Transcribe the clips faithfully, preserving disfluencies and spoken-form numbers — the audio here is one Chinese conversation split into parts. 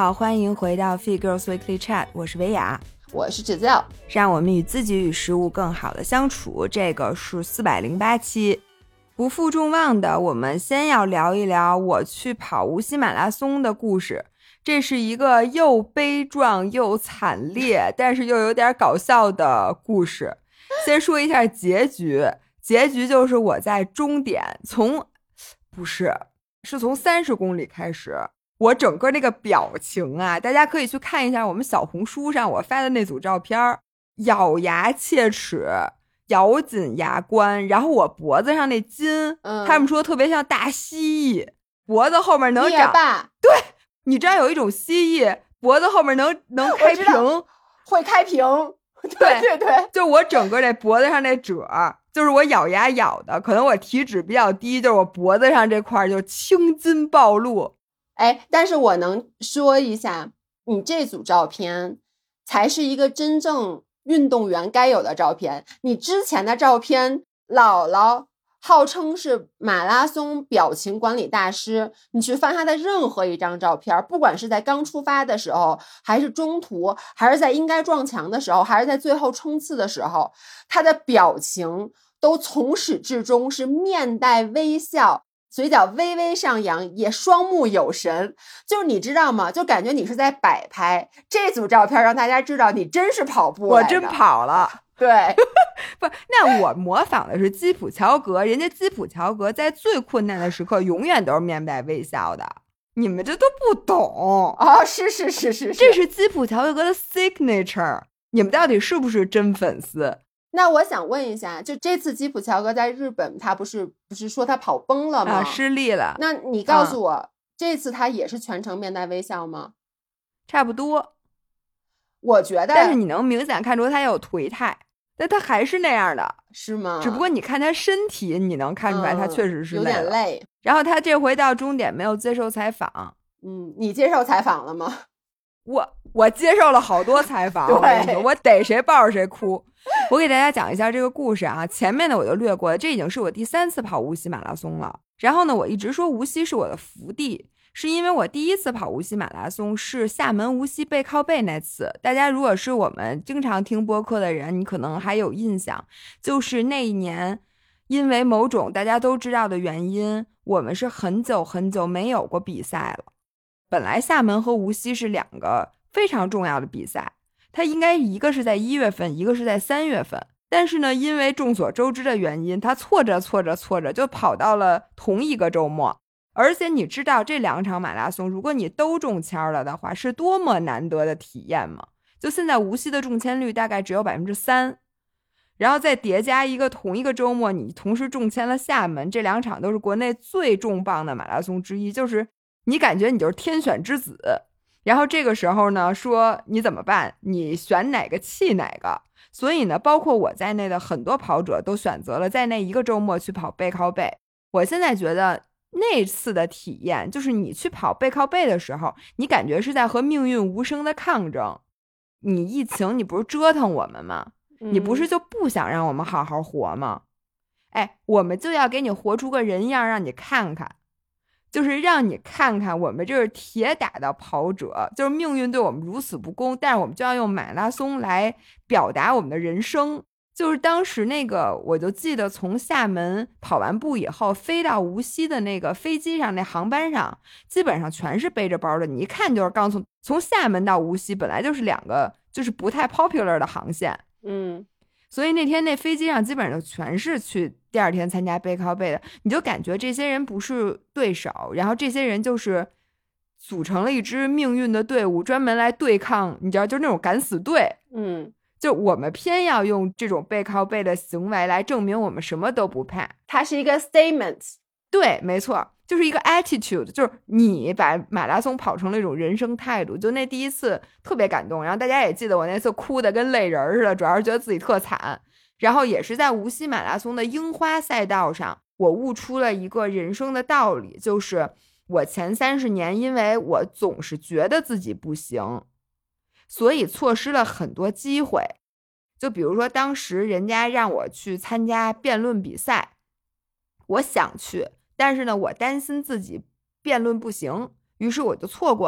好，欢迎回到 Fit Girls Weekly Chat， 我是维雅， 我是芷教， 让我们与自己与食物更好的相处。这个是四百零八期。不负众望的，我们先要聊一聊我去跑无锡马拉松的故事。这是一个又悲壮又惨烈，但是又有点搞笑的故事。先说一下结局，结局就是我在终点，从不是是从三十公里开始，我整个那个表情啊，大家可以去看一下我们小红书上我发的那组照片，咬牙切齿，咬紧牙关，然后我脖子上那筋、嗯、他们说特别像大蜥蜴，脖子后面能长，对，你知道有一种蜥蜴脖子后面能能开屏， 会开屏，对对对， 就我整个那脖子上那褶就是我咬牙咬的，可能我体脂比较低，就是我脖子上这块就青筋暴露。 哎，但是我能说一下，你这组照片才是一个真正运动员该有的照片。你之前的照片，姥姥号称是马拉松表情管理大师，你去翻他的任何一张照片，不管是在刚出发的时候，还是中途，还是在应该撞墙的时候，还是在最后冲刺的时候，他的表情都从始至终是面带微笑，嘴角微微上扬，也双目有神，就是你知道吗？就感觉你是在摆拍。这组照片让大家知道你真是跑步来的， 我真跑了。 对， 不，那我模仿的是基普乔格，人家基普乔格在最困难的时刻永远都是面带微笑的。你们这都不懂哦，是是是是是， 这是基普乔格的 signature。你们到底是不是真粉丝？ 那我想问一下，就这次基普乔格在日本，他不是不是说他跑崩了吗？ 啊，失利了。 那你告诉我、嗯，这次他也是全程面带微笑吗？ 差不多， 我觉得。 但是你能明显看出他有颓态，但他还是那样的， 是吗？ 只不过你看他身体，你能看出来他确实是、 嗯、有点累。 然后他这回到终点没有接受采访。 嗯，你接受采访了吗？ 我我接受了好多采访，我我逮谁抱着谁哭。我给大家讲一下这个故事啊，前面的我就略过了，这已经是我第三次跑无锡马拉松了。然后呢，我一直说无锡是我的福地，是因为我第一次跑无锡马拉松是厦门无锡背靠背那次。大家如果是我们经常听播客的人，你可能还有印象，就是那一年因为某种大家都知道的原因，我们是很久很久没有过比赛了。本来厦门和无锡是两个非常重要的比赛，它应该一个是在一月份，一个是在三月份，但是呢，因为众所周知的原因，它错着错着错着就跑到了同一个周末。而且你知道这两场马拉松如果你都中签了的话是多么难得的体验吗？就现在无锡的中签率大概只有 百分之三， 然后再叠加一个同一个周末你同时中签了厦门，这两场都是国内最重磅的马拉松之一，就是你感觉你就是天选之子。然后这个时候呢，说你怎么办？你选哪个弃哪个。所以呢，包括我在内的很多跑者都选择了在那一个周末去跑背靠背。我现在觉得那次的体验，就是你去跑背靠背的时候，你感觉是在和命运无声的抗争。你疫情，你不是折腾我们吗？你不是就不想让我们好好活吗？哎，我们就要给你活出个人样，让你看看。就是让你看看我们这是铁打的跑者，就是命运对我们如此不公，但是我们就要用马拉松来表达我们的人生。就是当时那个我就记得从厦门跑完步以后飞到无锡的那个飞机上，那航班上基本上全是背着包的，你一看就是刚从从厦门到无锡本来就是两个就是不太 popular 的航线。 嗯， 所以那天那飞机上基本上全是去第二天参加背靠背的，你就感觉这些人不是对手，然后这些人就是组成了一支命运的队伍，专门来对抗，你知道，就是那种敢死队。 嗯， 就我们偏要用这种背靠背的行为来证明我们什么都不怕。 它是一个 statement。 对，没错，就是一个 attitude， 就是你把马拉松跑成了一种人生态度。就那第一次特别感动，然后大家也记得我那次哭的跟泪人似的，主要是觉得自己特惨。然后也是在无锡马拉松的樱花赛道上，我悟出了一个人生的道理，就是我前三十年因为我总是觉得自己不行，所以错失了很多机会。就比如说当时人家让我去参加辩论比赛，我想去，但是呢我担心自己辩论不行，于是我就错过了。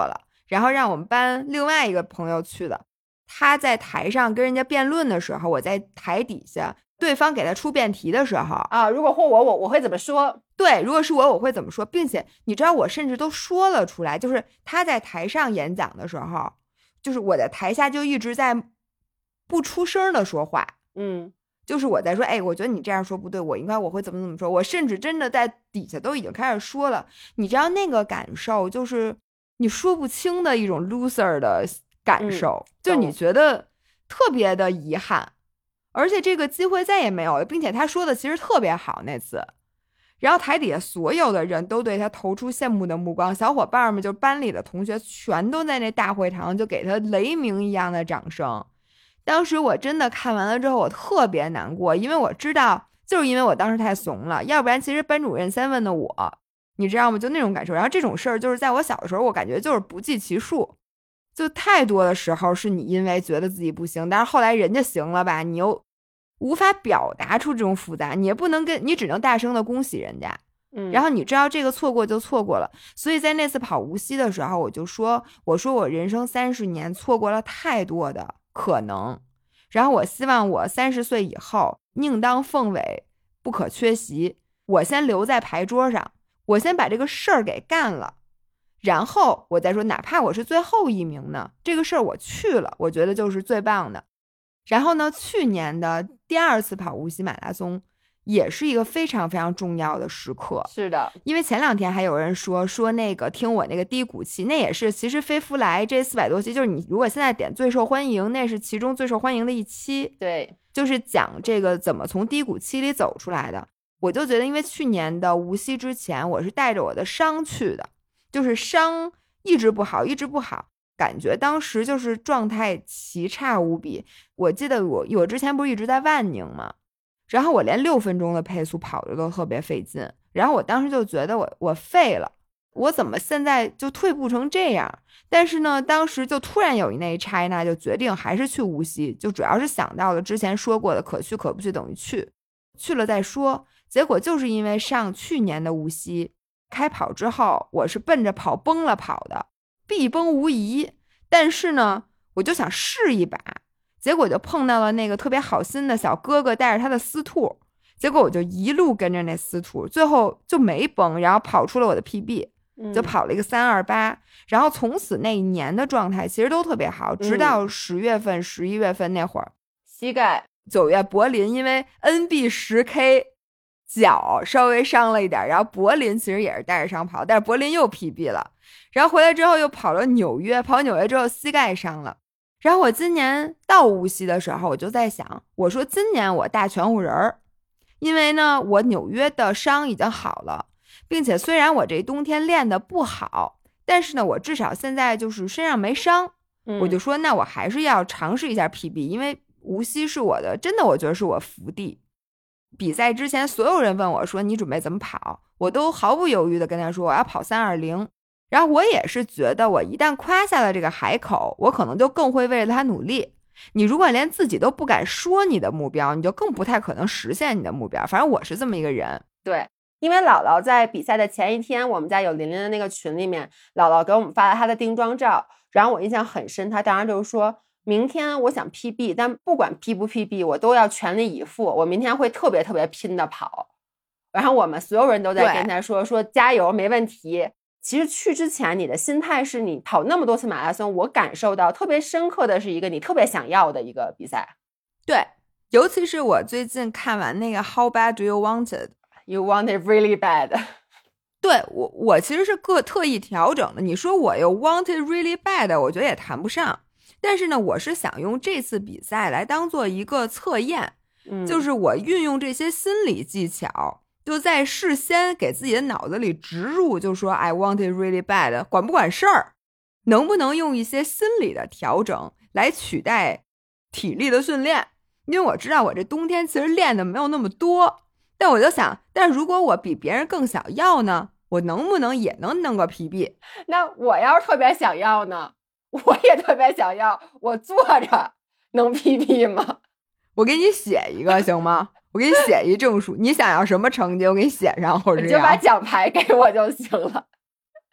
然后让我们班另外一个朋友去的。他在台上跟人家辩论的时候，我在台底下，对方给他出辩题的时候啊，如果或我我我会怎么说？ 对，如果是我我会怎么说，并且你知道我甚至都说了出来，就是他在台上演讲的时候，就是我在台下就一直在不出声的说话， 嗯， 就是我在说，哎，我觉得你这样说不对，我应该我会怎么怎么说，我甚至真的在底下都已经开始说了，你知道那个感受就是你说不清的一种 loser 的感受， 嗯、 就是你觉得特别的遗憾，而且这个机会再也没有了，并且他说的其实特别好那次，然后台底下所有的人都对他投出羡慕的目光，小伙伴们就班里的同学全都在那大会堂就给他雷鸣一样的掌声。当时我真的看完了之后我特别难过，因为我知道就是因为我当时太怂了，要不然其实班主任先问的我，你知道吗，就那种感受。然后这种事儿就是在我小的时候我感觉就是不计其数，就太多的时候是你因为觉得自己不行，但是后来人家行了吧，你又无法表达出这种复杂，你也不能跟你只能大声的恭喜人家， 嗯， 然后你知道这个错过就错过了。所以在那次跑无锡的时候，我就说，我说我人生三十年错过了太多的可能，然后我希望我三十岁以后宁当凤尾不可缺席，我先留在牌桌上，我先把这个事儿给干了，然后我再说哪怕我是最后一名呢，这个事儿我去了，我觉得就是最棒的。然后呢，去年的第二次跑无锡马拉松也是一个非常非常重要的时刻。 是的， 因为前两天还有人说说那个听我那个低谷期，那也是其实飞夫来这四百多期，就是你如果现在点最受欢迎，那是其中最受欢迎的一期。 对， 就是讲这个怎么从低谷期里走出来的。我就觉得因为去年的无锡之前我是带着我的伤去的，就是伤一直不好一直不好，感觉当时就是状态奇差无比。我记得我我之前不是一直在万宁吗，然后我连六分钟的配速跑着都特别费劲，然后我当时就觉得我我废了，我怎么现在就退步成这样。但是呢当时就突然有一那一刹那就决定还是去无锡，就主要是想到了之前说过的可去可不去等于去，去了再说。结果就是因为上去年的无锡开跑之后，我是奔着跑崩了跑的，必崩无疑，但是呢我就想试一把，结果就碰到了那个特别好心的小哥哥带着他的司兔，结果我就一路跟着那司兔，最后就没崩，然后跑出了我的 P B， 就跑了一个三二八，然后从此那一年的状态其实都特别好，直到十月份、十一月份那会儿， 膝盖， 九月柏林因为 N B 十 K 脚稍微伤了一点，然后柏林其实也是带着伤跑，但是柏林又 P B 了，然后回来之后又跑了纽约，跑纽约之后膝盖伤了。然后我今年到无锡的时候，我就在想，我说今年我大全乎人儿，因为呢我纽约的伤已经好了，并且虽然我这冬天练的不好，但是呢我至少现在就是身上没伤、嗯、我就说那我还是要尝试一下 P B， 因为无锡是我的，真的我觉得是我福地。比赛之前所有人问我说你准备怎么跑，我都毫不犹豫的跟他说我要跑三二零，然后我也是觉得我一旦夸下了这个海口，我可能就更会为了他努力。你如果连自己都不敢说你的目标，你就更不太可能实现你的目标，反正我是这么一个人。 对，因为姥姥在比赛的前一天，我们家有琳琳的那个群里面，姥姥给我们发了她的定妆照，然后我印象很深，她当时就说明天我想 P B， 但不管 P 不 P B 我都要全力以赴，我明天会特别特别拼的跑。然后我们所有人都在跟她说说加油，没问题。其实去之前你的心态是你跑那么多次马拉松，我感受到特别深刻的是一个你特别想要的一个比赛。 对，尤其是我最近看完那个 How bad do you want it? You want it really bad. 对，我我其实是个特意调整的，你说我又 want it really bad 我觉得也谈不上，但是呢我是想用这次比赛来当做一个测验、嗯、就是我运用这些心理技巧，就在事先给自己的脑子里植入，就说 I want it really bad 管不管事儿，能不能用一些心理的调整来取代体力的训练。因为我知道我这冬天其实练的没有那么多，但我就想，但是如果我比别人更想要呢，我能不能也能弄个 P B？ 那我要是特别想要呢，我也特别想要，我坐着能 P B 吗？ 我给你写一个行吗？我给你写一证书，你想要什么成绩我给你写上，或者你就把奖牌给我就行了。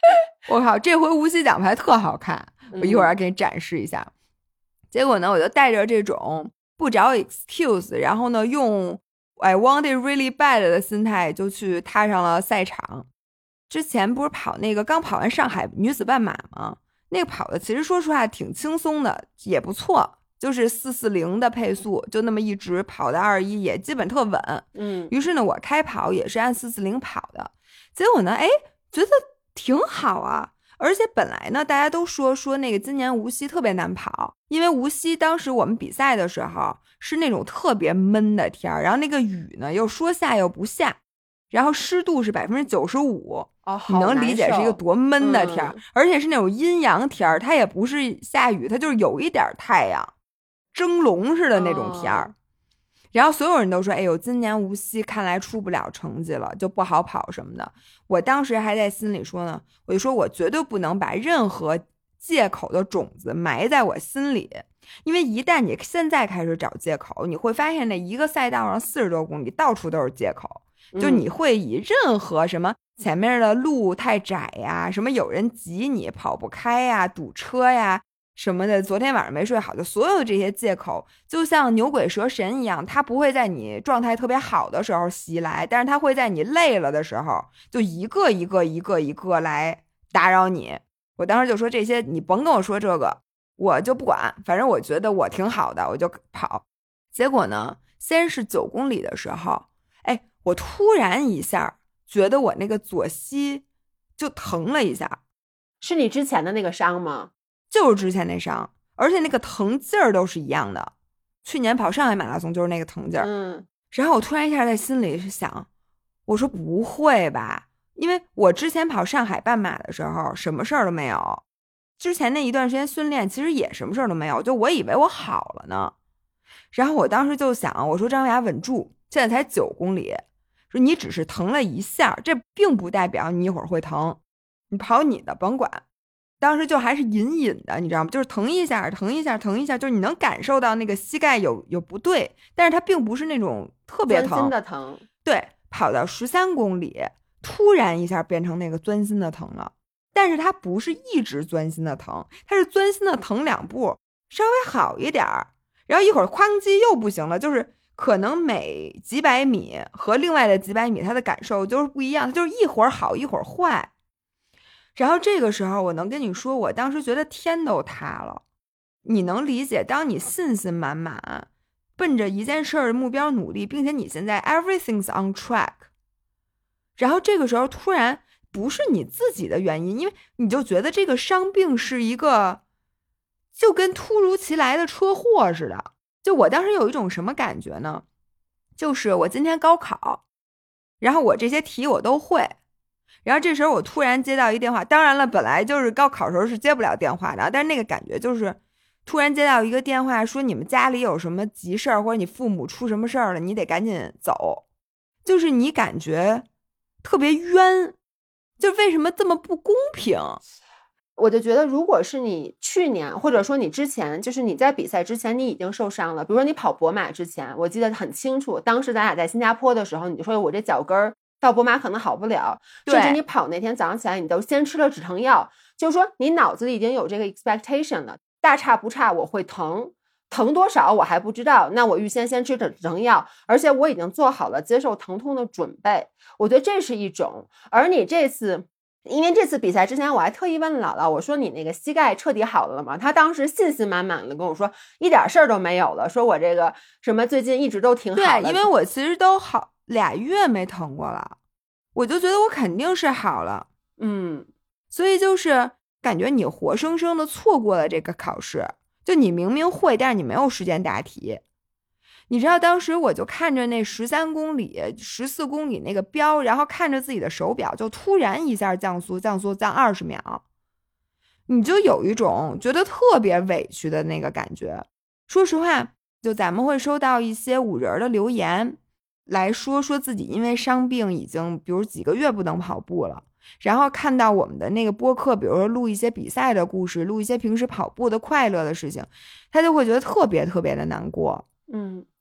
我靠，这回无锡奖牌特好看，我一会儿要给你展示一下。嗯、结果呢，我就带着这种不找 excuse， 然后呢，用 I want it really bad 的心态就去踏上了赛场。之前不是跑那个刚跑完上海女子半马吗？那个跑的其实说实话挺轻松的，也不错，就是四四零的配速，就那么一直跑到二一，也基本特稳。 嗯， 于是呢，我开跑也是按四四零跑的，结果呢，哎，觉得挺好啊。而且本来呢，大家都说说那个今年无锡特别难跑，因为无锡当时我们比赛的时候是那种特别闷的天儿，然后那个雨呢又说下又不下，然后湿度是百分之九十五。 哦， 你能理解是一个多闷的天儿、嗯，而且是那种阴阳天儿，它也不是下雨，它就是有一点太阳，蒸笼似的那种天儿。哦、然后所有人都说：“哎呦，今年无锡看来出不了成绩了，就不好跑什么的。”我当时还在心里说呢，我就说我绝对不能把任何借口的种子埋在我心里，因为一旦你现在开始找借口，你会发现那一个赛道上四十多公里到处都是借口，就你会以任何什么。前面的路太窄呀，什么有人挤你跑不开呀，堵车呀什么的，昨天晚上没睡好，就所有的这些借口就像牛鬼蛇神一样，它不会在你状态特别好的时候袭来，但是它会在你累了的时候就一个一个一个一个来打扰你。我当时就说这些你甭跟我说这个，我就不管，反正我觉得我挺好的，我就跑。结果呢，先是九公里的时候，哎，我突然一下觉得我那个左膝就疼了一下。 是你之前的那个伤吗？ 就是之前那伤，而且那个疼劲儿都是一样的。去年跑上海马拉松就是那个疼劲儿。 嗯， 然后我突然一下在心里是想，我说不会吧，因为我之前跑上海半马的时候什么事儿都没有，之前那一段时间训练其实也什么事儿都没有，就我以为我好了呢。然后我当时就想，我说张雅稳住，现在才九公里，说你只是疼了一下，这并不代表你一会儿会疼，你跑你的甭管。当时就还是隐隐的，你知道吗？就是疼一下疼一下疼一下，就是你能感受到那个膝盖有有不对，但是它并不是那种特别疼， 钻心的疼。 对，跑到十三公里突然一下变成那个钻心的疼了，但是它不是一直钻心的疼，它是钻心的疼两步稍微好一点儿，然后一会儿哐叽又不行了，就是可能每几百米和另外的几百米它的感受就是不一样，它就是一会儿好一会儿坏。然后这个时候我能跟你说，我当时觉得天都塌了。你能理解，当你信心满满奔着一件事儿的目标努力，并且你现在 everything's on track， 然后这个时候突然不是你自己的原因，因为你就觉得这个伤病是一个就跟突如其来的车祸似的。就我当时有一种什么感觉呢，就是我今天高考，然后我这些题我都会，然后这时候我突然接到一电话，当然了，本来就是高考时候是接不了电话的，但是那个感觉就是突然接到一个电话，说你们家里有什么急事儿，或者你父母出什么事儿了，你得赶紧走，就是你感觉特别冤，就为什么这么不公平？ 我就觉得如果是你去年或者说你之前，就是你在比赛之前你已经受伤了，比如说你跑博马之前，我记得很清楚，当时咱俩在新加坡的时候，你就说我这脚跟儿到博马可能好不了，甚至你跑那天早上起来你都先吃了止疼药，就是说你脑子里已经有这个 expectation 了，大差不差我会疼，疼多少我还不知道，那我预先先吃止疼药，而且我已经做好了接受疼痛的准备，我觉得这是一种。而你这次因为这次比赛之前我还特意问姥姥，我说你那个膝盖彻底好了吗？她当时信心满满的跟我说一点事儿都没有了，说我这个什么最近一直都挺好的。 对，因为我其实都好俩月没疼过了，我就觉得我肯定是好了。 嗯， 所以就是感觉你活生生的错过了这个考试，就你明明会，但是你没有时间答题。你知道当时我就看着那十三公里十四公里那个标，然后看着自己的手表就突然一下降速降速降二十秒，你就有一种觉得特别委屈的那个感觉。说实话，就咱们会收到一些五人的留言来说说自己因为伤病已经比如几个月不能跑步了，然后看到我们的那个播客，比如说录一些比赛的故事，录一些平时跑步的快乐的事情，他就会觉得特别特别的难过。 嗯，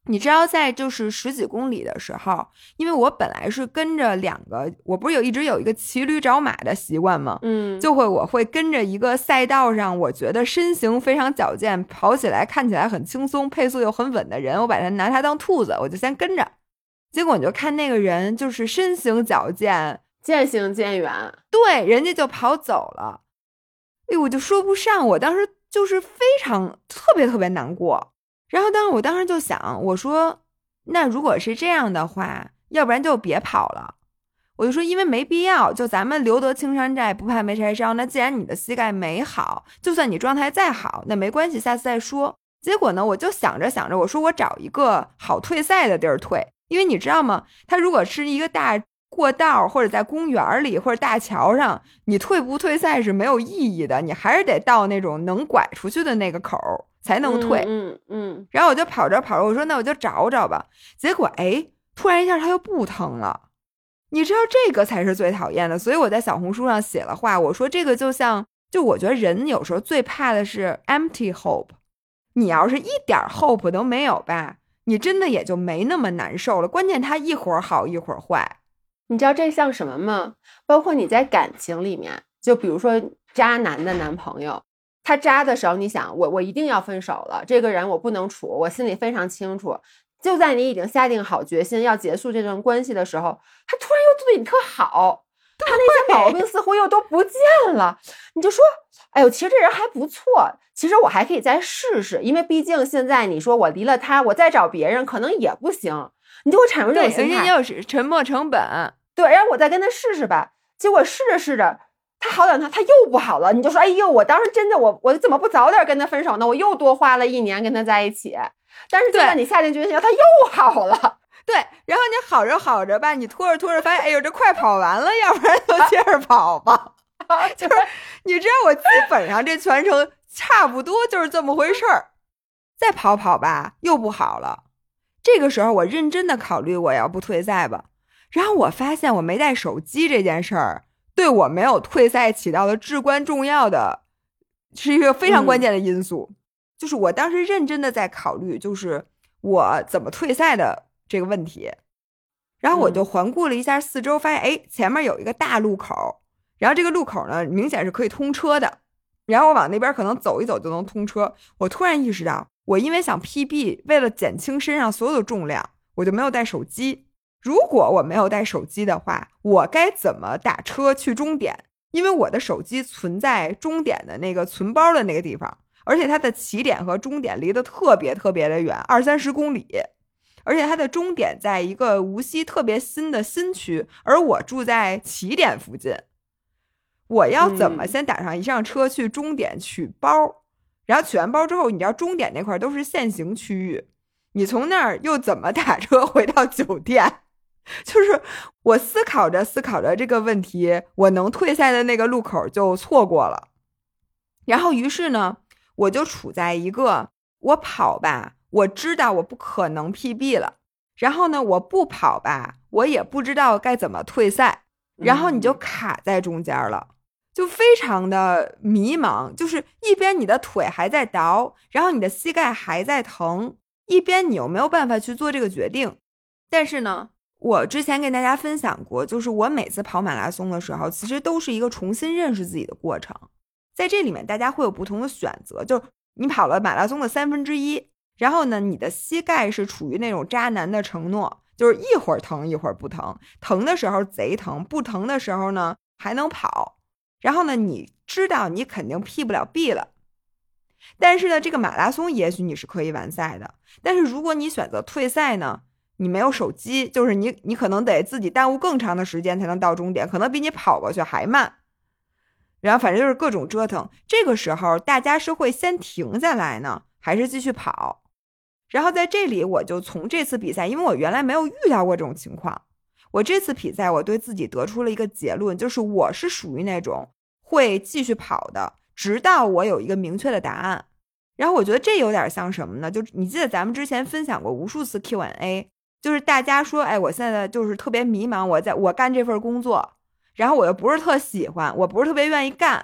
你知道在就是十几公里的时候，因为我本来是跟着两个，我不是有一直有一个骑驴找马的习惯吗？ 嗯， 就会我会跟着一个赛道上我觉得身形非常矫健，跑起来看起来很轻松，配速又很稳的人，我把他拿他当兔子，我就先跟着。结果你就看那个人就是身形矫健， 渐行渐远， 对，人家就跑走了。哎，我就说不上，我当时就是非常特别特别难过。然后当时我当时就想，我说那如果是这样的话，要不然就别跑了。我就说因为没必要，就咱们留得青山在，不怕没柴烧。那既然你的膝盖没好，就算你状态再好，那没关系，下次再说。结果呢，我就想着想着，我说我找一个好退赛的地儿退，因为你知道吗，它如果是一个大过道，或者在公园里，或者大桥上，你退不退赛是没有意义的，你还是得到那种能拐出去的那个口才能退。 嗯嗯, 嗯。 然后我就跑着跑着，我说那我就找找吧。结果哎，突然一下它又不疼了。你知道这个才是最讨厌的，所以我在小红书上写了话，我说这个就像，就我觉得人有时候最怕的是 empty hope。你要是一点 hope 都没有吧，你真的也就没那么难受了。关键它一会儿好一会儿坏。 你知道这像什么吗？包括你在感情里面，就比如说渣男的男朋友，他渣的时候，你想我我一定要分手了，这个人我不能处，我心里非常清楚。就在你已经下定好决心要结束这段关系的时候，他突然又对你特好，他那些毛病似乎又都不见了，你就说哎呦，其实这人还不错，其实我还可以再试试，因为毕竟现在你说我离了他，我再找别人可能也不行，你就会产生这种心态， 人家又是沉没成本。 对，然后我再跟他试试吧，结果试着试着他好两趟他又不好了，你就说哎呦，我当时真的我我怎么不早点跟他分手呢，我又多花了一年跟他在一起。但是就在你下定决心他又好了， 对，然后你好着好着吧，你拖着拖着发现哎呦这快跑完了，要不然就接着跑吧。就是你知道我基本上这全程差不多就是这么回事儿，再跑跑吧又不好了。这个时候我认真的考虑我要不退赛吧，然后我发现我没带手机这件事儿对我没有退赛起到了至关重要的，是一个非常关键的因素。嗯，就是我当时认真的在考虑就是我怎么退赛的这个问题。然后我就环顾了一下四周，发现哎，前面有一个大路口，然后这个路口呢明显是可以通车的，然后我往那边可能走一走就能通车。我突然意识到我因为想 P B， 为了减轻身上所有的重量，我就没有带手机。如果我没有带手机的话，我该怎么打车去终点？因为我的手机存在终点的那个存包的那个地方，而且它的起点和终点离得特别特别的远，二三十公里，而且它的终点在一个无锡特别新的新区，而我住在起点附近。我要怎么先打上一辆车去终点取包？嗯，然后取完包之后，你知道终点那块都是限行区域，你从那儿又怎么打车回到酒店？就是我思考着思考着这个问题，我能退赛的那个路口就错过了。然后于是呢，我就处在一个我跑吧，我知道我不可能 P B 了，然后呢我不跑吧，我也不知道该怎么退赛，然后你就卡在中间了，就非常的迷茫。就是一边你的腿还在倒，然后你的膝盖还在疼，一边你又没有办法去做这个决定。但是呢，我之前跟大家分享过，就是我每次跑马拉松的时候，其实都是一个重新认识自己的过程。在这里面大家会有不同的选择，就是你跑了马拉松的三分之一，然后呢你的膝盖是处于那种渣男的承诺，就是一会儿疼一会儿不疼，疼的时候贼疼，不疼的时候呢还能跑，然后呢你知道你肯定 P 不了 B 了。但是呢这个马拉松也许你是可以完赛的，但是如果你选择退赛呢，你没有手机，就是你你可能得自己耽误更长的时间才能到终点，可能比你跑过去还慢，然后反正就是各种折腾。这个时候大家是会先停下来呢，还是继续跑？然后在这里我就从这次比赛，因为我原来没有遇到过这种情况，我这次比赛我对自己得出了一个结论，就是我是属于那种会继续跑的，直到我有一个明确的答案。然后我觉得这有点像什么呢，就你记得咱们之前分享过无数次 Q and A， 就是大家说哎，我现在就是特别迷茫，我在我干这份工作，然后我又不是特喜欢，我不是特别愿意干，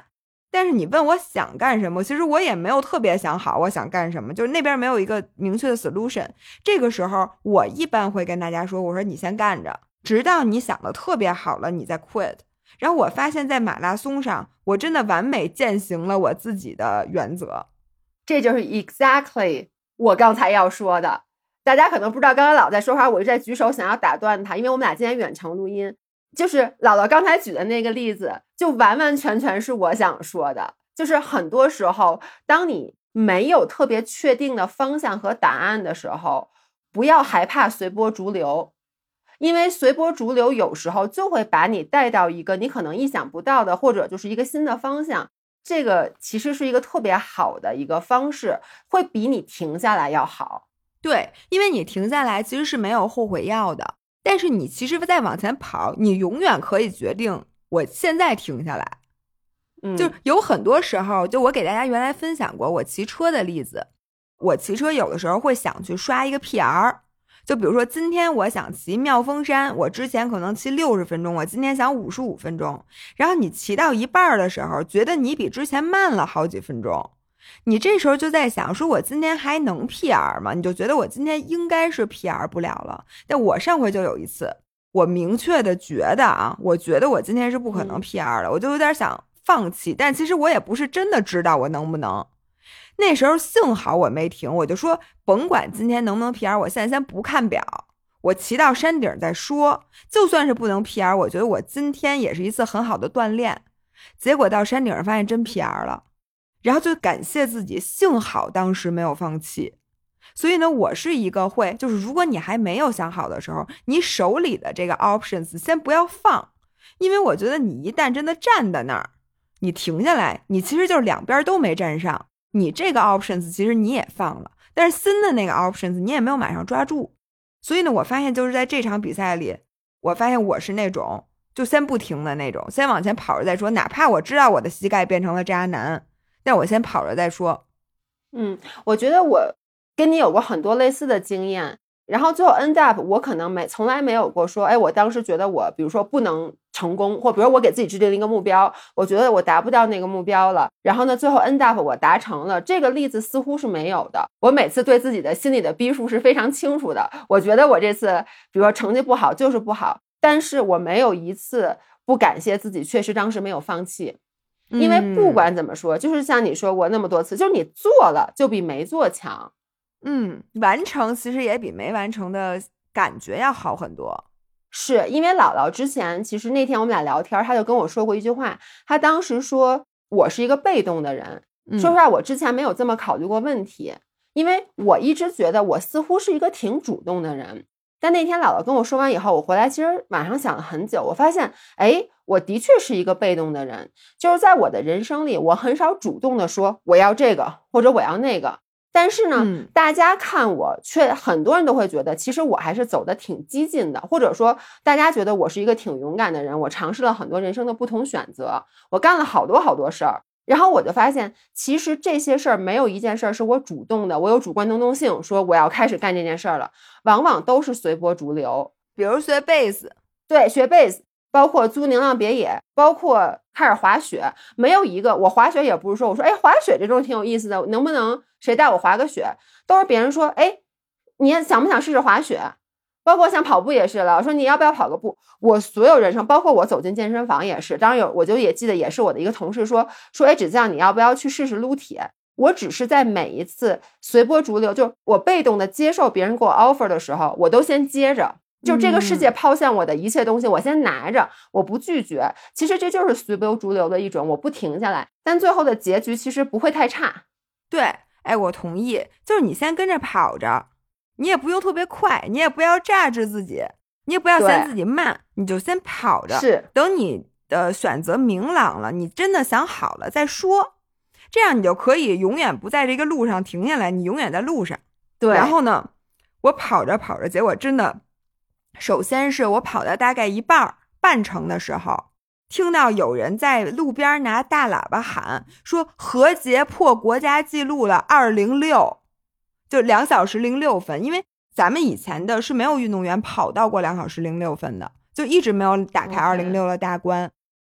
但是你问我想干什么，其实我也没有特别想好我想干什么，就是那边没有一个明确的 solution。这个时候我一般会跟大家说，我说你先干着，直到你想的特别好了你再 quit。 然后我发现在马拉松上我真的完美践行了我自己的原则。 这就是 exactly 我刚才要说的。大家可能不知道，刚才老在说话，我一直在举手想要打断他，因为我们俩今天远程录音，就是姥姥刚才举的那个例子就完完全全是我想说的。就是很多时候当你没有特别确定的方向和答案的时候，不要害怕随波逐流，因为随波逐流有时候就会把你带到一个你可能意想不到的，或者就是一个新的方向。这个其实是一个特别好的一个方式，会比你停下来要好。 对，因为你停下来其实是没有后悔药的，但是你其实再往前跑，你永远可以决定我现在停下来。 嗯， 就有很多时候，就我给大家原来分享过我骑车的例子，我骑车有的时候会想去刷一个 P R， 就比如说今天我想骑妙峰山，我之前可能骑六十分钟，我今天想五十五分钟，然后你骑到一半的时候觉得你比之前慢了好几分钟，你这时候就在想说我今天还能 P R 吗？你就觉得我今天应该是 P R 不了了。但我上回就有一次我明确的觉得啊，我觉得我今天是不可能 P R 的、嗯、我就有点想放弃，但其实我也不是真的知道我能不能。那时候幸好我没停，我就说甭管今天能不能 P R， 我现在先不看表，我骑到山顶再说，就算是不能 P R， 我觉得我今天也是一次很好的锻炼。结果到山顶上发现真 P R 了，然后就感谢自己，幸好当时没有放弃。所以呢，我是一个会，就是如果你还没有想好的时候，你手里的这个 options 先不要放，因为我觉得你一旦真的站在那儿，你停下来，你其实就是两边都没站上，你这个 options 其实你也放了，但是新的那个 options 你也没有马上抓住。所以呢，我发现就是在这场比赛里，我发现我是那种就先不停的那种，先往前跑着再说，哪怕我知道我的膝盖变成了渣男，但我先跑着再说。 嗯，我觉得我跟你有过很多类似的经验，然后最后 end up 我可能没从来没有过说，哎，我当时觉得我比如说不能成功，或比如我给自己制定了一个目标，我觉得我达不到那个目标了，然后呢最后 end up 我达成了，这个例子似乎是没有的。我每次对自己的心里的逼数是非常清楚的，我觉得我这次比如说成绩不好就是不好，但是我没有一次不感谢自己确实当时没有放弃。因为不管怎么说、嗯、就是像你说过那么多次，就是你做了就比没做强。 嗯，完成其实也比没完成的感觉要好很多。 是因为姥姥之前其实那天我们俩聊天，她就跟我说过一句话，她当时说我是一个被动的人、嗯、说实话我之前没有这么考虑过问题，因为我一直觉得我似乎是一个挺主动的人。但那天姥姥跟我说完以后，我回来其实晚上想了很久，我发现哎，我的确是一个被动的人，就是在我的人生里我很少主动的说我要这个或者我要那个，但是呢、嗯、大家看我却很多人都会觉得其实我还是走得挺激进的，或者说大家觉得我是一个挺勇敢的人，我尝试了很多人生的不同选择，我干了好多好多事儿。然后我就发现其实这些事儿没有一件事儿是我主动的，我有主观能动性说我要开始干这件事儿了，往往都是随波逐流。 比如学贝斯， 对，学贝斯，包括租宁浪别野，包括开始滑雪，没有一个我滑雪也不是说我说哎滑雪这种挺有意思的，能不能谁带我滑个雪，都是别人说哎你想不想试试滑雪，包括像跑步也是了，我说你要不要跑个步。我所有人生包括我走进健身房也是，当然有我就也记得也是我的一个同事说说哎芷酱你要不要去试试撸铁。我只是在每一次随波逐流，就我被动的接受别人给我 offer 的时候，我都先接着，就这个世界抛向我的一切东西、嗯、我先拿着，我不拒绝。其实这就是随波逐流的一种，我不停下来，但最后的结局其实不会太差。 对，哎，我同意，就是你先跟着跑着，你也不用特别快，你也不要榨制自己，你也不要嫌自己慢，你就先跑着， 是等你的选择明朗了，你真的想好了再说，这样你就可以永远不在这个路上停下来，你永远在路上。 对， 然后呢我跑着跑着，结果真的首先是我跑到大概一半半程的时候，听到有人在路边拿大喇叭喊说何洁破国家纪录了二零六，就两小时零六分，因为咱们以前的是没有运动员跑到过两小时零六分的，就一直没有打开二零六的大关。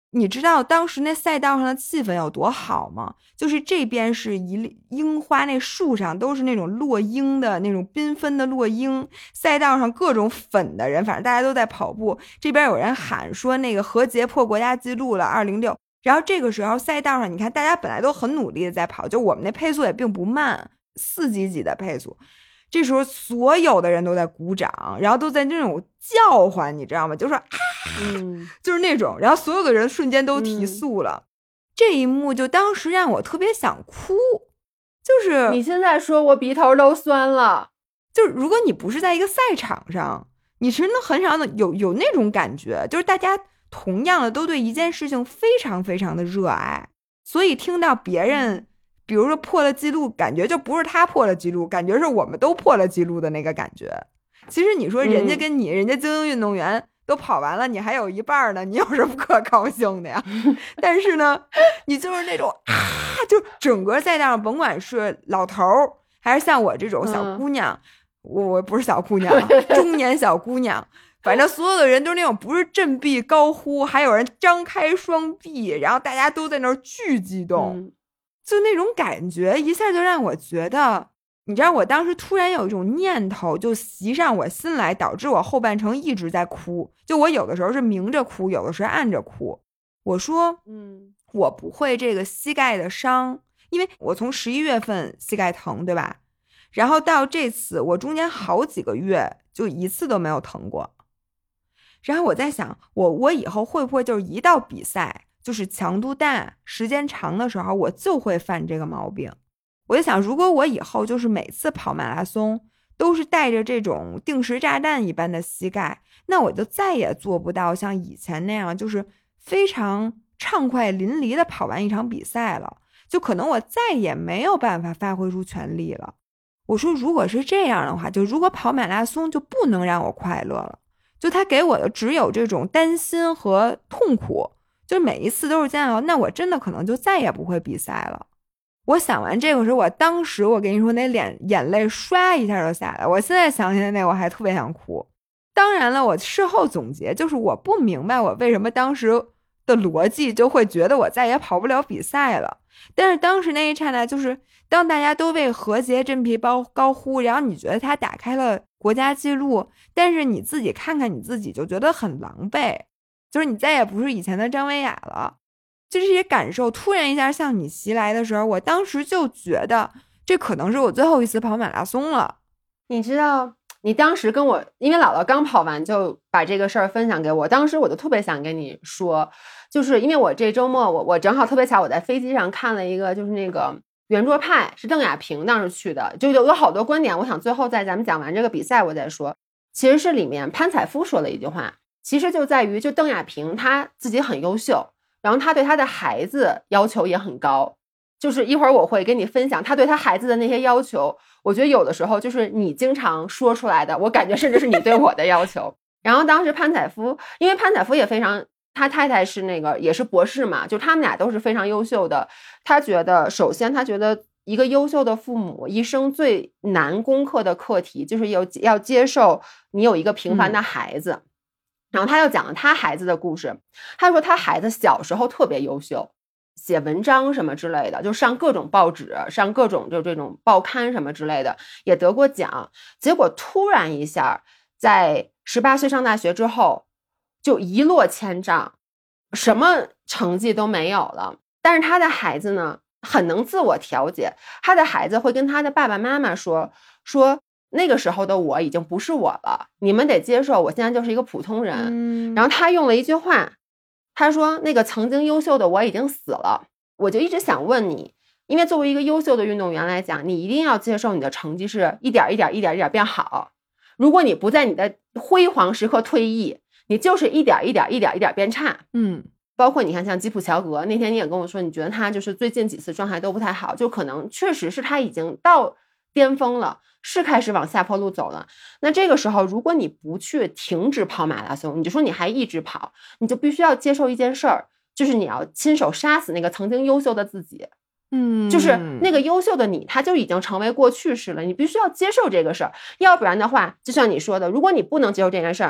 你知道当时那赛道上的气氛有多好吗？就是这边是一樱花，那树上都是那种落樱的那种缤纷的落樱，赛道上各种粉的人，反正大家都在跑步。这边有人喊说那个何洁破国家纪录了二零六，然后这个时候赛道上你看大家本来都很努力的在跑，就我们那配速也并不慢，四几几的配速。这时候所有的人都在鼓掌，然后都在那种叫唤，你知道吗？就说啊， 嗯， 就是那种，然后所有的人瞬间都提速了。嗯、这一幕就当时让我特别想哭，就是你现在说我鼻头都酸了。 就是如果你不是在一个赛场上，你真的很少有有那种感觉，就是大家同样的都对一件事情非常非常的热爱，所以听到别人。比如说破了记录，感觉就不是他破了记录，感觉是我们都破了记录的那个感觉。其实你说人家跟你、嗯、人家精英运动员都跑完了，你还有一半呢，你有什么可高兴的呀？但是呢，你就是那种啊，就整个赛道上，甭管是老头还是像我这种小姑娘，嗯、我我不是小姑娘，中年小姑娘。反正所有的人都是那种不是振臂高呼，还有人张开双臂，然后大家都在那儿巨激动。嗯，就那种感觉一下就让我觉得，你知道我当时突然有一种念头就袭上我心来，导致我后半程一直在哭。就我有的时候是明着哭，有的时候暗着哭。我说嗯，我不会这个膝盖的伤，因为我从十一月份膝盖疼，对吧？然后到这次我中间好几个月就一次都没有疼过。然后我在想我我以后会不会就是一到比赛就是强度大时间长的时候我就会犯这个毛病。我就想如果我以后就是每次跑马拉松都是带着这种定时炸弹一般的膝盖，那我就再也做不到像以前那样就是非常畅快淋漓的跑完一场比赛了，就可能我再也没有办法发挥出全力了。我说如果是这样的话，就如果跑马拉松就不能让我快乐了，就他给我的只有这种担心和痛苦，就每一次都是煎熬，那我真的可能就再也不会比赛了。我想完这个时候，我当时我跟你说那脸眼泪刷一下就下来，我现在想起来那我还特别想哭。当然了，我事后总结就是我不明白我为什么当时的逻辑就会觉得我再也跑不了比赛了。但是当时那一刹那，就是当大家都为何洁振臂高高呼，然后你觉得他打开了国家纪录，但是你自己看看你自己就觉得很狼狈，就是你再也不是以前的张维雅了。就这些感受突然一下向你袭来的时候，我当时就觉得这可能是我最后一次跑马拉松了。 你知道你当时跟我，因为姥姥刚跑完就把这个事儿分享给我，当时我就特别想跟你说，就是因为我这周末我我正好特别巧，我在飞机上看了一个就是那个圆桌派，是邓亚萍当时去的，就有好多观点，我想最后在咱们讲完这个比赛我再说。其实是里面潘采夫说了一句话，其实就在于就邓亚萍她自己很优秀，然后她对她的孩子要求也很高，就是一会儿我会跟你分享她对她孩子的那些要求，我觉得有的时候就是你经常说出来的，我感觉甚至是你对我的要求。然后当时潘采夫，因为潘采夫也非常，他太太是那个也是博士嘛，就他们俩都是非常优秀的。他觉得首先他觉得一个优秀的父母一生最难攻克的课题就是有要接受你有一个平凡的孩子、嗯、然后他又讲了他孩子的故事，他说他孩子小时候特别优秀，写文章什么之类的，就上各种报纸，上各种就这种报刊什么之类的，也得过奖。结果突然一下在十八岁上大学之后就一落千丈，什么成绩都没有了。但是他的孩子呢很能自我调节，他的孩子会跟他的爸爸妈妈说说那个时候的我已经不是我了，你们得接受我现在就是一个普通人、嗯、然后他用了一句话，他说那个曾经优秀的我已经死了。我就一直想问你，因为作为一个优秀的运动员来讲，你一定要接受你的成绩是一点一点一点一点变好，如果你不在你的辉煌时刻退役，你就是一点一点一点一点变差。 嗯， 包括你看像吉普乔格，那天你也跟我说你觉得他就是最近几次状态都不太好，就可能确实是他已经到巅峰了，是开始往下坡路走了。那这个时候如果你不去停止跑马拉松，你就说你还一直跑，你就必须要接受一件事儿，就是你要亲手杀死那个曾经优秀的自己。 嗯， 就是那个优秀的你他就已经成为过去式了，你必须要接受这个事儿。要不然的话就像你说的，如果你不能接受这件事儿，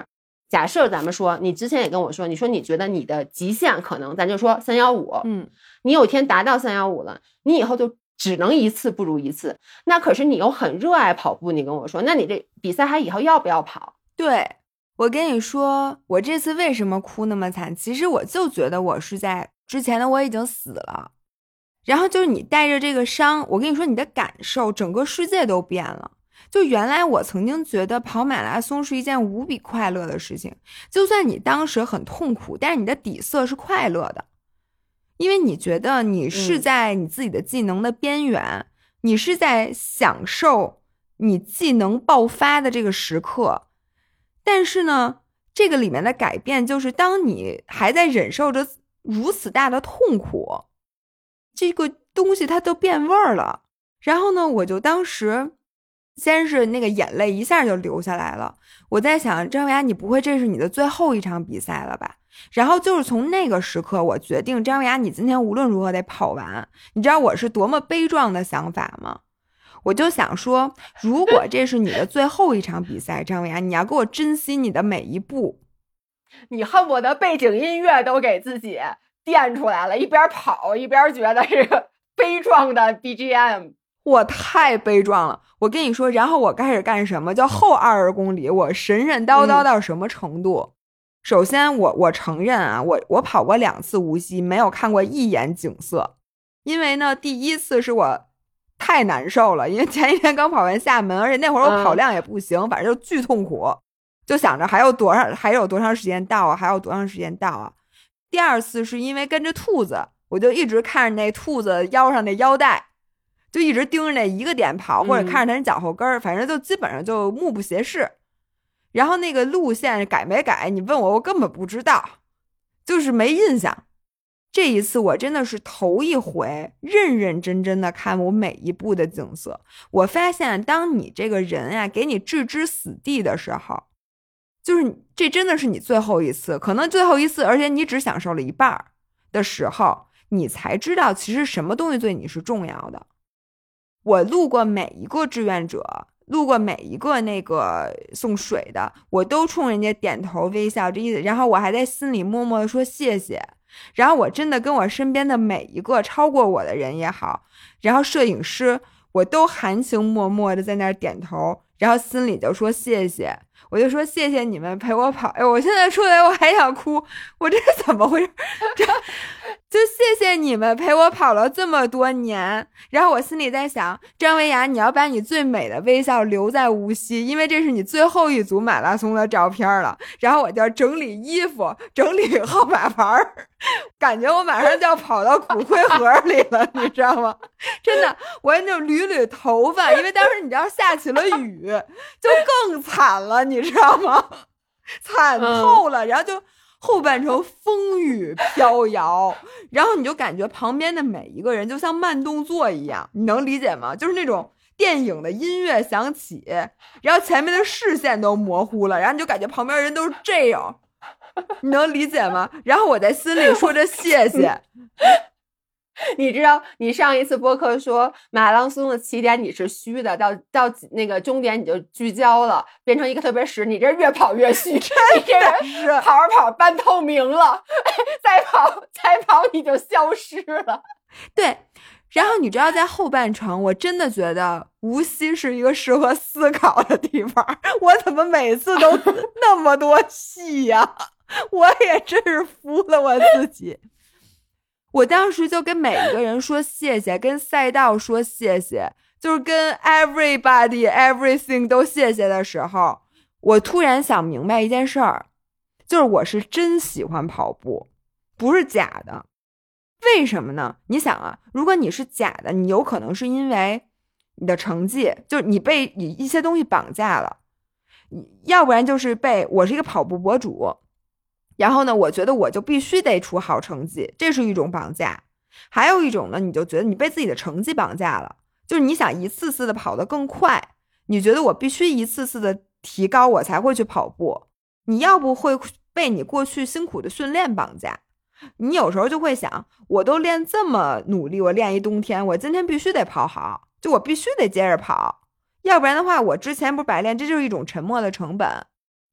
假设咱们说，你之前也跟我说，你说你觉得你的极限可能，咱就说三幺五， 嗯， 你有一天达到三幺五了，你以后就只能一次不如一次。那可是你又很热爱跑步，你跟我说，那你这比赛还以后要不要跑？ 对，我跟你说，我这次为什么哭那么惨？其实我就觉得我是在之前的我已经死了，然后就是你带着这个伤，我跟你说，你的感受，整个世界都变了。就原来我曾经觉得跑马拉松是一件无比快乐的事情，就算你当时很痛苦，但是你的底色是快乐的，因为你觉得你是在你自己的技能的边缘，嗯、你是在享受你技能爆发的这个时刻。但是呢，这个里面的改变就是当你还在忍受着如此大的痛苦，这个东西它都变味儿了。然后呢，我就当时先是那个眼泪一下就流下来了，我在想，张维亚，你不会这是你的最后一场比赛了吧？然后就是从那个时刻，我决定，张维亚，你今天无论如何得跑完。你知道我是多么悲壮的想法吗？我就想说，如果这是你的最后一场比赛，张维亚，你要给我珍惜你的每一步。 你恨不得背景音乐都给自己垫出来了，一边跑一边觉得这个悲壮的 B G M。 我太悲壮了，我跟你说，然后我开始干什么？叫后二十公里，我神神叨叨到什么程度？嗯、首先我，我我承认啊，我我跑过两次无锡，没有看过一眼景色，因为呢，第一次是我太难受了，因为前一天刚跑完厦门，而且那会儿我跑量也不行，嗯、反正就巨痛苦，就想着还有多少还有多长时间到啊，还有多长时间到啊。第二次是因为跟着兔子，我就一直看着那兔子腰上那腰带。就一直盯着那一个点跑，或者看着他脚后跟儿、嗯，反正就基本上就目不斜视。然后那个路线改没改，你问我，我根本不知道，就是没印象。这一次我真的是头一回认认真真的看我每一步的景色。我发现，当你这个人啊给你置之死地的时候，就是这真的是你最后一次，可能最后一次，而且你只享受了一半的时候，你才知道其实什么东西对你是重要的。我路过每一个志愿者，路过每一个那个送水的，我都冲人家点头微笑，这意思。然后我还在心里默默的说谢谢。然后我真的跟我身边的每一个超过我的人也好，然后摄影师，我都含情脉脉的在那儿点头，然后心里就说谢谢。我就说谢谢你们陪我跑。哎，我现在说来我还想哭，我这怎么回事？这就谢谢你们陪我跑了这么多年。然后我心里在想，张维亚，你要把你最美的微笑留在无锡，因为这是你最后一组马拉松的照片了。然后我就整理衣服，整理号码牌，感觉我马上就要跑到骨灰盒里了，你知道吗？真的，我还就捋捋头发，因为当时你知道下起了雨，就更惨了，你知道吗？惨透了，然后就后半程风雨飘摇，然后你就感觉旁边的每一个人就像慢动作一样，你能理解吗？就是那种电影的音乐响起，然后前面的视线都模糊了，然后你就感觉旁边人都是这样，你能理解吗？然后我在心里说着谢谢。 你知道你上一次播客说马拉松的起点你是虚的，到到那个终点你就聚焦了，变成一个特别实，你这越跑越虚，你这人是跑着跑半透明了，再跑再跑你就消失了。 对，然后你知道在后半程我真的觉得无锡是一个适合思考的地方，我怎么每次都那么多戏呀、啊、我也真是服了我自己。我当时就跟每一个人说谢谢，跟赛道说谢谢，就是跟 everybody everything 都谢谢的时候，我突然想明白一件事儿，就是我是真喜欢跑步，不是假的。为什么呢？你想啊，如果你是假的，你有可能是因为你的成绩，就是你被一些东西绑架了，要不然就是被我是一个跑步博主，然后呢，我觉得我就必须得出好成绩，这是一种绑架。还有一种呢，你就觉得你被自己的成绩绑架了，就是你想一次次的跑得更快，你觉得我必须一次次的提高我才会去跑步。你要不会被你过去辛苦的训练绑架，你有时候就会想，我都练这么努力，我练一冬天，我今天必须得跑好，就我必须得接着跑，要不然的话我之前不是白练，这就是一种沉没的成本。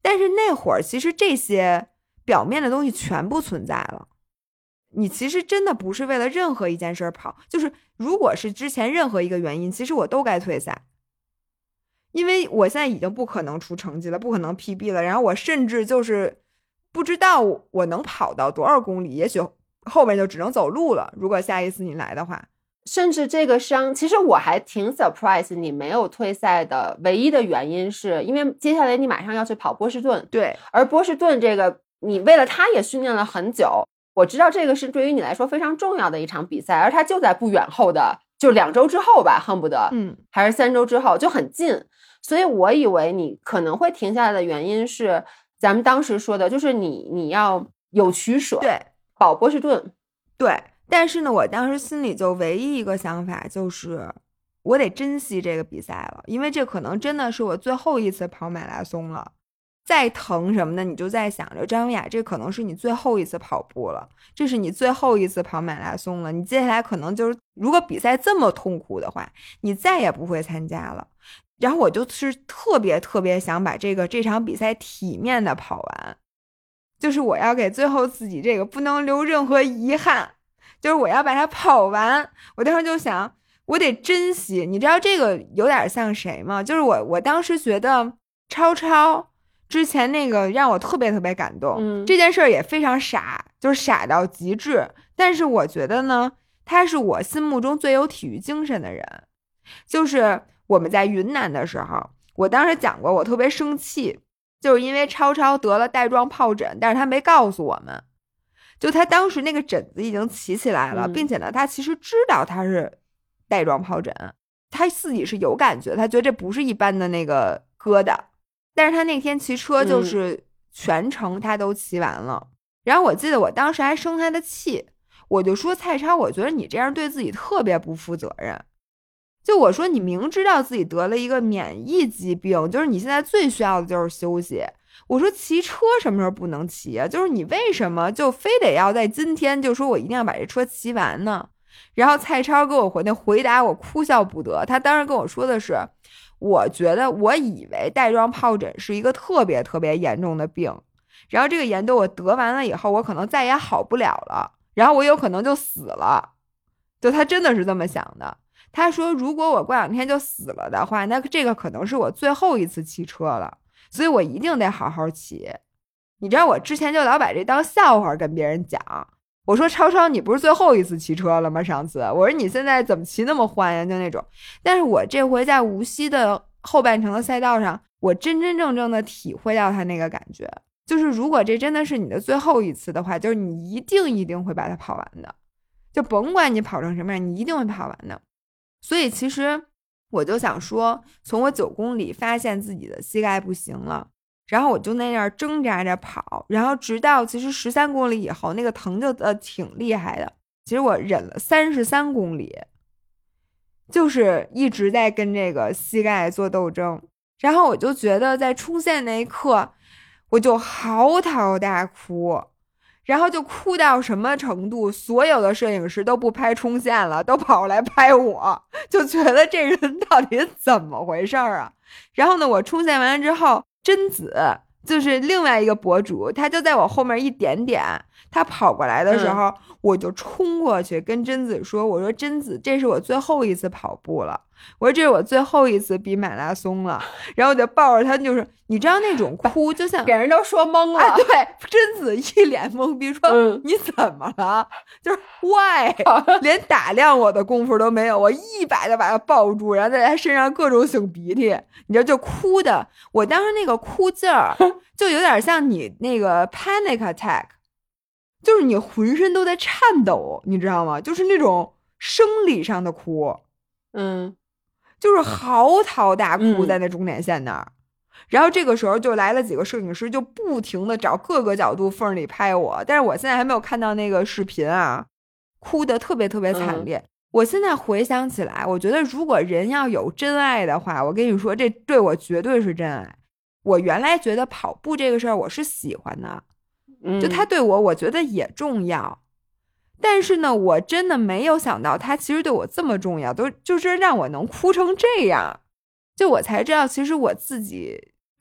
但是那会儿其实这些表面的东西全部存在了，你其实真的不是为了任何一件事跑，就是如果是之前任何一个原因，其实我都该退赛，因为我现在已经不可能出成绩了，不可能 P B 了，然后我甚至就是不知道我能跑到多少公里，也许后面就只能走路了，如果下一次你来的话。 甚至这个伤，其实我还挺 surprise 你没有退赛的唯一的原因是因为接下来你马上要去跑波士顿， 对， 而波士顿这个你为了它也训练了很久，我知道这个是对于你来说非常重要的一场比赛，而它就在不远后的就两周之后吧，恨不得嗯， 还是三周之后，就很近，所以我以为你可能会停下来的原因是咱们当时说的，就是你你要有取舍， 对， 保波士顿， 对。但是呢，我当时心里就唯一一个想法就是，我得珍惜这个比赛了，因为这可能真的是我最后一次跑马拉松了。再疼什么的，你就在想着张文雅，这可能是你最后一次跑步了，这是你最后一次跑马拉松了。你接下来可能就是，如果比赛这么痛苦的话，你再也不会参加了。然后我就是特别特别想把这个这场比赛体面的跑完，就是我要给最后自己这个不能留任何遗憾。就是我要把它跑完，我当时就想，我得珍惜。你知道这个有点像谁吗？就是我，我当时觉得超超之前那个让我特别特别感动， 嗯， 这件事儿也非常傻，就是傻到极致。但是我觉得呢，他是我心目中最有体育精神的人。就是我们在云南的时候，我当时讲过，我特别生气，就是因为超超得了带状疱疹，但是他没告诉我们。就他当时那个疹子已经起起来了， 嗯、 并且呢，他其实知道他是带状疱疹，他自己是有感觉，他觉得这不是一般的那个疙瘩。但是他那天骑车就是全程他都骑完了。嗯、然后我记得我当时还生他的气，我就说蔡超，我觉得你这样对自己特别不负责任。就我说你明知道自己得了一个免疫疾病，就是你现在最需要的就是休息。我说骑车什么时候不能骑啊？就是你为什么就非得要在今天就说我一定要把这车骑完呢？然后蔡超给我回那回答，我哭笑不得。他当时跟我说的是，我觉得我以为带状疱疹是一个特别特别严重的病，然后这个严重我得完了以后，我可能再也好不了了，然后我有可能就死了。就他真的是这么想的。他说如果我过两天就死了的话，那这个可能是我最后一次骑车了，所以我一定得好好骑。你知道我之前就老把这当笑话跟别人讲，我说超超你不是最后一次骑车了吗？上次我说你现在怎么骑那么欢呀，就那种。但是我这回在无锡的后半程的赛道上，我真真正正的体会到他那个感觉，就是如果这真的是你的最后一次的话，就是你一定一定会把它跑完的，就甭管你跑成什么样，你一定会跑完的。所以其实我就想说，从我九公里发现自己的膝盖不行了，然后我就那样挣扎着跑，然后直到其实十三公里以后，那个疼就呃挺厉害的。其实我忍了三十三公里，就是一直在跟这个膝盖做斗争。然后我就觉得在冲线那一刻，我就嚎啕大哭。然后就哭到什么程度，所有的摄影师都不拍冲线了，都跑来拍我，就觉得这人到底怎么回事啊。然后呢，我冲线完了之后，贞子就是另外一个博主，他就在我后面一点点，他跑过来的时候、嗯、我就冲过去跟贞子说，我说贞子，这是我最后一次跑步了，我说这是我最后一次比马拉松了。然后我就抱着他，就是你知道那种哭就像别人都说懵了、 啊、对，贞子一脸懵逼说、嗯、你怎么了，就是 why 连打量我的功夫都没有，我一把就把他抱住，然后在他身上各种擤鼻涕，你知道就哭的，我当时那个哭劲儿就有点像你那个 panic attack， 就是你浑身都在颤抖，你知道吗？就是那种生理上的哭， 嗯， 就是嚎啕大哭在那终点线那儿、嗯、然后这个时候就来了几个摄影师，就不停的找各个角度缝里拍我，但是我现在还没有看到那个视频啊，哭得特别特别惨烈、嗯、我现在回想起来，我觉得如果人要有真爱的话，我跟你说这对我绝对是真爱。我原来觉得跑步这个事儿我是喜欢的，就他对我我觉得也重要，但是呢我真的没有想到他其实对我这么重要，都就是让我能哭成这样，就我才知道其实我自己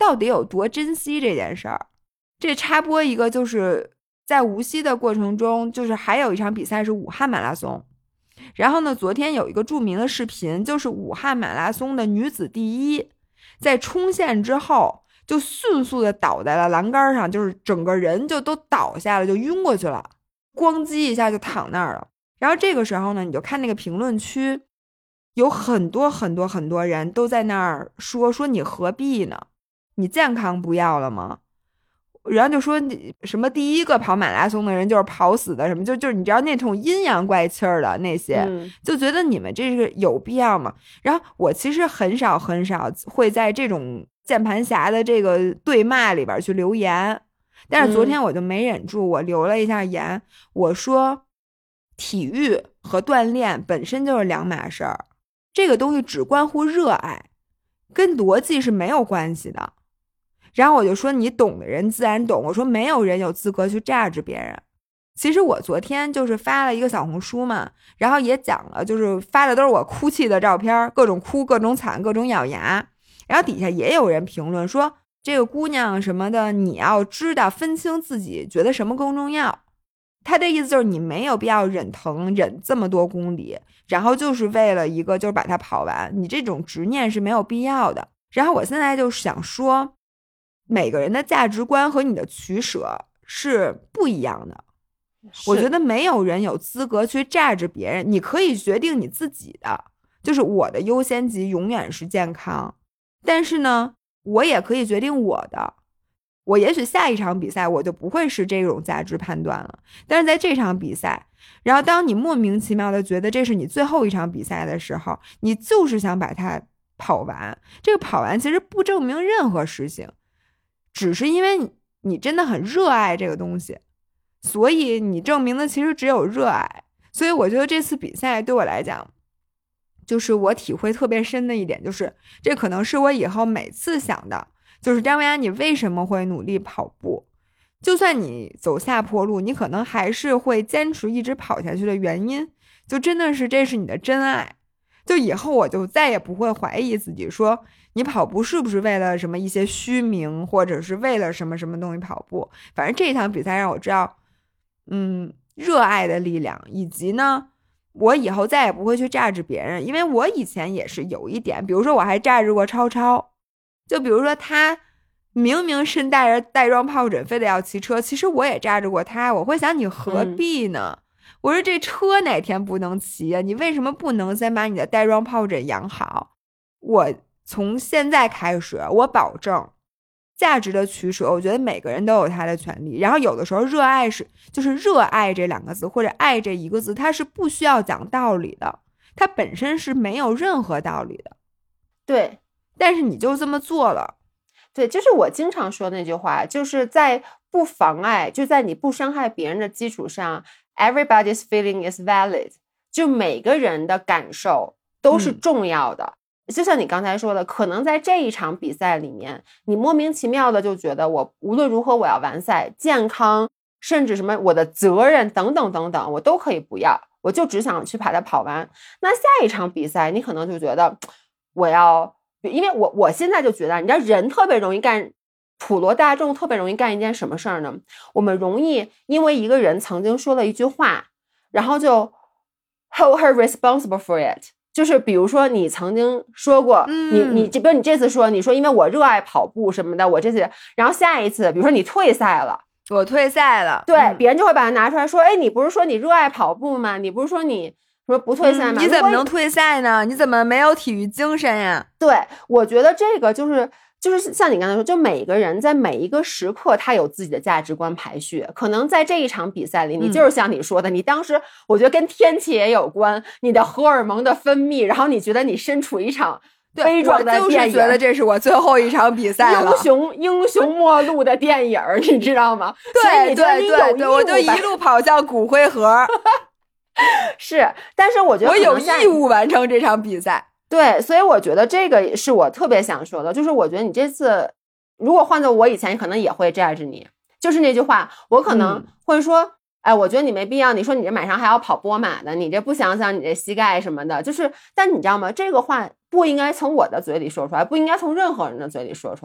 到底有多珍惜这件事儿。这插播一个，就是在无锡的过程中，就是还有一场比赛是武汉马拉松。然后呢，昨天有一个著名的视频，就是武汉马拉松的女子第一，在冲线之后就迅速的倒在了栏杆上，就是整个人就都倒下了，就晕过去了，咣叽一下就躺那儿了。然后这个时候呢，你就看那个评论区有很多很多很多人都在那儿说说你何必呢？你健康不要了吗？然后就说什么第一个跑马拉松的人就是跑死的，什么就就是你知道那种阴阳怪气儿的那些、嗯、就觉得你们这个有必要吗？然后我其实很少很少会在这种键盘侠的这个对骂里边去留言，但是昨天我就没忍住、嗯、我留了一下言，我说体育和锻炼本身就是两码事儿，这个东西只关乎热爱，跟逻辑是没有关系的。然后我就说你懂的人自然懂，我说没有人有资格去judge别人。其实我昨天就是发了一个小红书嘛，然后也讲了，就是发的都是我哭泣的照片，各种哭各种惨各种咬牙，然后底下也有人评论说这个姑娘什么的，你要知道分清自己觉得什么更重要。他的意思就是你没有必要忍疼忍这么多公里，然后就是为了一个就是把它跑完，你这种执念是没有必要的。然后我现在就想说每个人的价值观和你的取舍是不一样的，我觉得没有人有资格去judge别人，你可以决定你自己的，就是我的优先级永远是健康，但是呢我也可以决定我的，我也许下一场比赛我就不会是这种价值判断了，但是在这场比赛，然后当你莫名其妙的觉得这是你最后一场比赛的时候，你就是想把它跑完，这个跑完其实不证明任何事情，只是因为你真的很热爱这个东西，所以你证明的其实只有热爱。所以我觉得这次比赛对我来讲，就是我体会特别深的一点，就是这可能是我以后每次想的，就是张维安你为什么会努力跑步，就算你走下坡路，你可能还是会坚持一直跑下去的原因，就真的是这是你的真爱。就以后我就再也不会怀疑自己说你跑步是不是为了什么一些虚名，或者是为了什么什么东西跑步，反正这一场比赛让我知道嗯，热爱的力量，以及呢我以后再也不会去judge别人，因为我以前也是有一点，比如说我还judge过超超，就比如说他明明身带着带状疱疹非得要骑车，其实我也judge过他，我会想你何必呢、嗯我说这车哪天不能骑啊？你为什么不能先把你的带状疱疹养好？我从现在开始，我保证价值的取舍，我觉得每个人都有他的权利。然后有的时候热爱是就是热爱这两个字或者爱这一个字，它是不需要讲道理的，它本身是没有任何道理的。 对， 但是你就这么做了。 对，就是我经常说那句话，就是在不妨碍，就在你不伤害别人的基础上，everybody's feeling is valid， 就每个人的感受都是重要的、嗯、就像你刚才说的，可能在这一场比赛里面，你莫名其妙的就觉得我无论如何我要完赛，健康甚至什么我的责任等等等等我都可以不要，我就只想去把它跑完。那下一场比赛你可能就觉得我要，因为我我现在就觉得你知道人特别容易干，普罗大众特别容易干一件什么事儿呢？我们容易因为一个人曾经说了一句话，然后就 hold her responsible for it。就是比如说你曾经说过，嗯、你你这比如你这次说，你说因为我热爱跑步什么的，我这次，然后下一次，比如说你退赛了， 我退赛了， 对，嗯、别人就会把它拿出来说，哎，你不是说你热爱跑步吗？你不是说你说不退赛吗、 嗯？你怎么能退赛呢？你怎么没有体育精神呀？ 对，我觉得这个就是。就是像你刚才说，就每个人在每一个时刻他有自己的价值观排序，可能在这一场比赛里你就是像你说的、嗯、你当时我觉得跟天气也有关，你的荷尔蒙的分泌，然后你觉得你身处一场悲壮的电影， 我就是觉得这是我最后一场比赛了， 英雄英雄末路的电影你知道吗？ 对对对对，我就一路跑向骨灰盒是，但是我觉得我有义务完成这场比赛。 对，所以我觉得这个是我特别想说的，就是我觉得你这次如果换做我以前可能也会judge你，就是那句话，我可能会说、嗯、哎，我觉得你没必要，你说你这马上还要跑波马的，你这不想想你这膝盖什么的，就是但你知道吗，这个话不应该从我的嘴里说出来，不应该从任何人的嘴里说出来，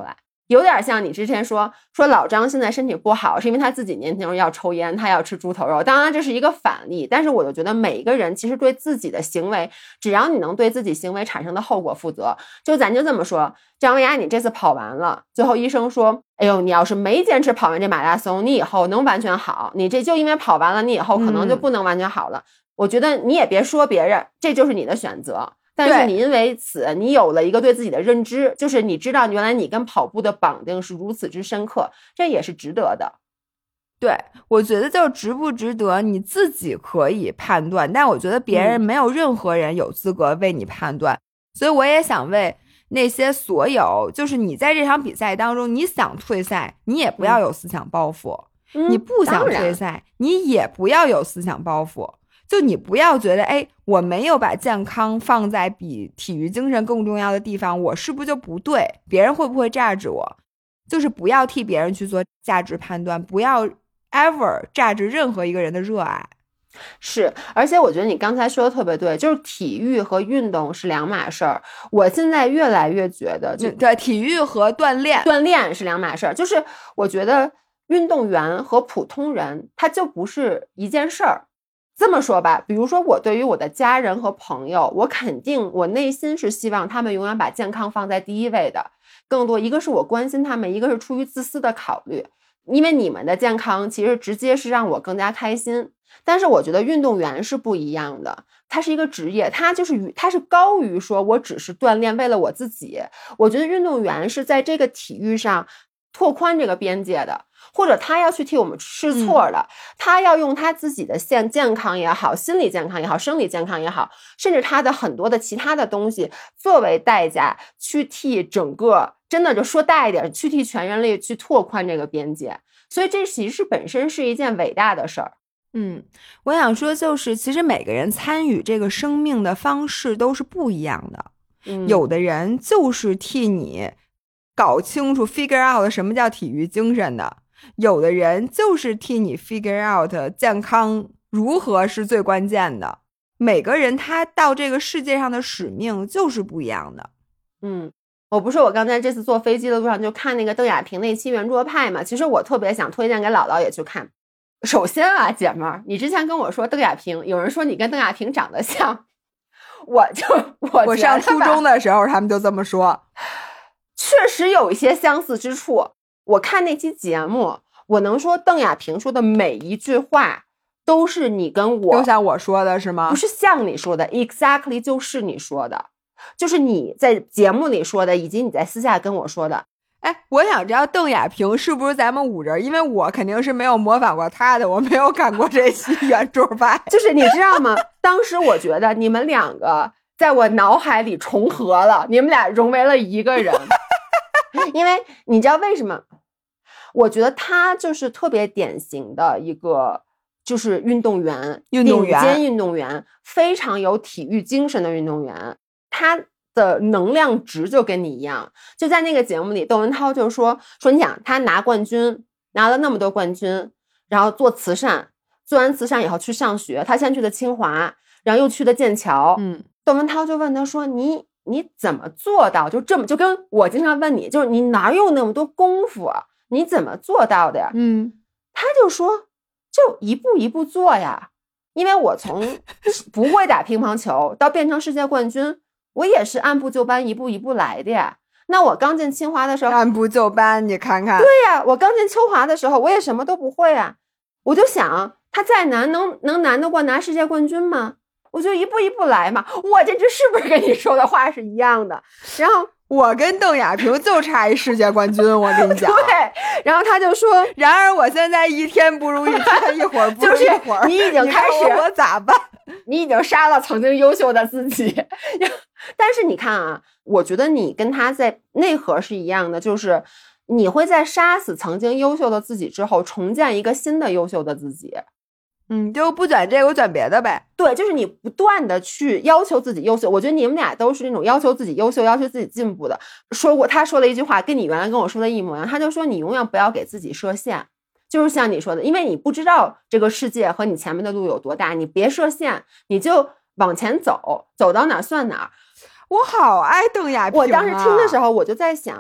有点像你之前说说老张现在身体不好，是因为他自己年轻时候要抽烟，他要吃猪头肉。当然这是一个反例，但是我就觉得每一个人其实对自己的行为，只要你能对自己行为产生的后果负责，就咱就这么说，张维亚你这次跑完了，最后医生说，哎呦，你要是没坚持跑完这马拉松，你以后能完全好，你这就因为跑完了，你以后可能就不能完全好了。嗯、我觉得你也别说别人，这就是你的选择。但是你因为此你有了一个对自己的认知，就是你知道原来你跟跑步的绑定是如此之深刻，这也是值得的。 对，我觉得就值不值得你自己可以判断，但我觉得别人没有任何人有资格为你判断、嗯、所以我也想为那些所有就是你在这场比赛当中你想退赛，你也不要有思想包袱、嗯、你不想退赛、嗯、你也不要有思想包袱，就你不要觉得哎，我没有把健康放在比体育精神更重要的地方，我是不是就不对？别人会不会榨制我？就是不要替别人去做价值判断，不要 ever 榨制任何一个人的热爱。 是，而且我觉得你刚才说的特别对，就是体育和运动是两码事儿。我现在越来越觉得就， 对，体育和锻炼， 锻炼是两码事儿。就是我觉得运动员和普通人他就不是一件事儿。这么说吧，比如说我对于我的家人和朋友，我肯定我内心是希望他们永远把健康放在第一位的。更多一个是我关心他们，一个是出于自私的考虑，因为你们的健康其实直接是让我更加开心。但是我觉得运动员是不一样的，他是一个职业，他就是他是高于说我只是锻炼为了我自己。我觉得运动员是在这个体育上拓宽这个边界的，或者他要去替我们试错的、嗯、他要用他自己的健健康也好，心理健康也好，生理健康也好，甚至他的很多的其他的东西作为代价去替整个，真的就说大一点，去替全人类去拓宽这个边界。所以这其实本身是一件伟大的事儿。 嗯，我想说就是其实每个人参与这个生命的方式都是不一样的、嗯、有的人就是替你搞清楚 figure out 什么叫体育精神的，有的人就是替你 figure out 健康如何是最关键的。每个人他到这个世界上的使命就是不一样的。 嗯，我不是我刚才这次坐飞机的路上就看那个邓亚萍那期圆桌派嘛，其实我特别想推荐给姥姥也去看。首先啊，姐妹儿，你之前跟我说邓亚萍，有人说你跟邓亚萍长得像，我就我我上初中的时候他们就这么说， 确实有一些相似之处。我看那期节目，我能说邓亚萍说的每一句话都是你跟我都像我说的是吗？ 不是像你说的 exactly 就是你说的，就是你在节目里说的以及你在私下跟我说的。 哎，我想知道邓亚萍是不是咱们五人，因为我肯定是没有模仿过她的，我没有看过这期圆桌派。 就是你知道吗？当时我觉得你们两个在我脑海里重合了，你们俩融为了一个人。因为你知道为什么？我觉得他就是特别典型的一个就是运动员， 运动员顶尖运动员，非常有体育精神的运动员，他的能量值就跟你一样。就在那个节目里，窦文涛就说说你想他拿冠军，拿了那么多冠军，然后做慈善，做完慈善以后去上学，他先去的清华，然后又去的剑桥。 嗯， 窦文涛就问他说你你怎么做到就这么，就跟我经常问你，就是你哪有那么多功夫啊，你怎么做到的呀？ 嗯， 他就说就一步一步做呀，因为我从不会打乒乓球到变成世界冠军，我也是按部就班一步一步来的呀。那我刚进清华的时候按部就班，你看看。 对呀，我刚进清华的时候我也什么都不会啊，我就想他再难能能难得过拿世界冠军吗？我就一步一步来嘛。我这这是不是跟你说的话是一样的？然后我跟邓亚萍就差一世界冠军，我跟你讲。 对，然后他就说， 然而我现在一天不如一天，一会儿不如一会儿。 就是、你已经开始， 我咋办？ 你已经杀了曾经优秀的自己。但是你看啊，我觉得你跟他在内核是一样的，就是你会在杀死曾经优秀的自己之后，重建一个新的优秀的自己。 嗯，就不卷这个，我卷别的呗。 对，就是你不断的去要求自己优秀。我觉得你们俩都是那种要求自己优秀、要求自己进步的。说过，他说了一句话，跟你原来跟我说的一模一样。他就说，你永远不要给自己设限，就是像你说的，因为你不知道这个世界和你前面的路有多大，你别设限，你就往前走，走到哪算哪。 我好爱邓亚萍啊！ 我当时听的时候，我就在想，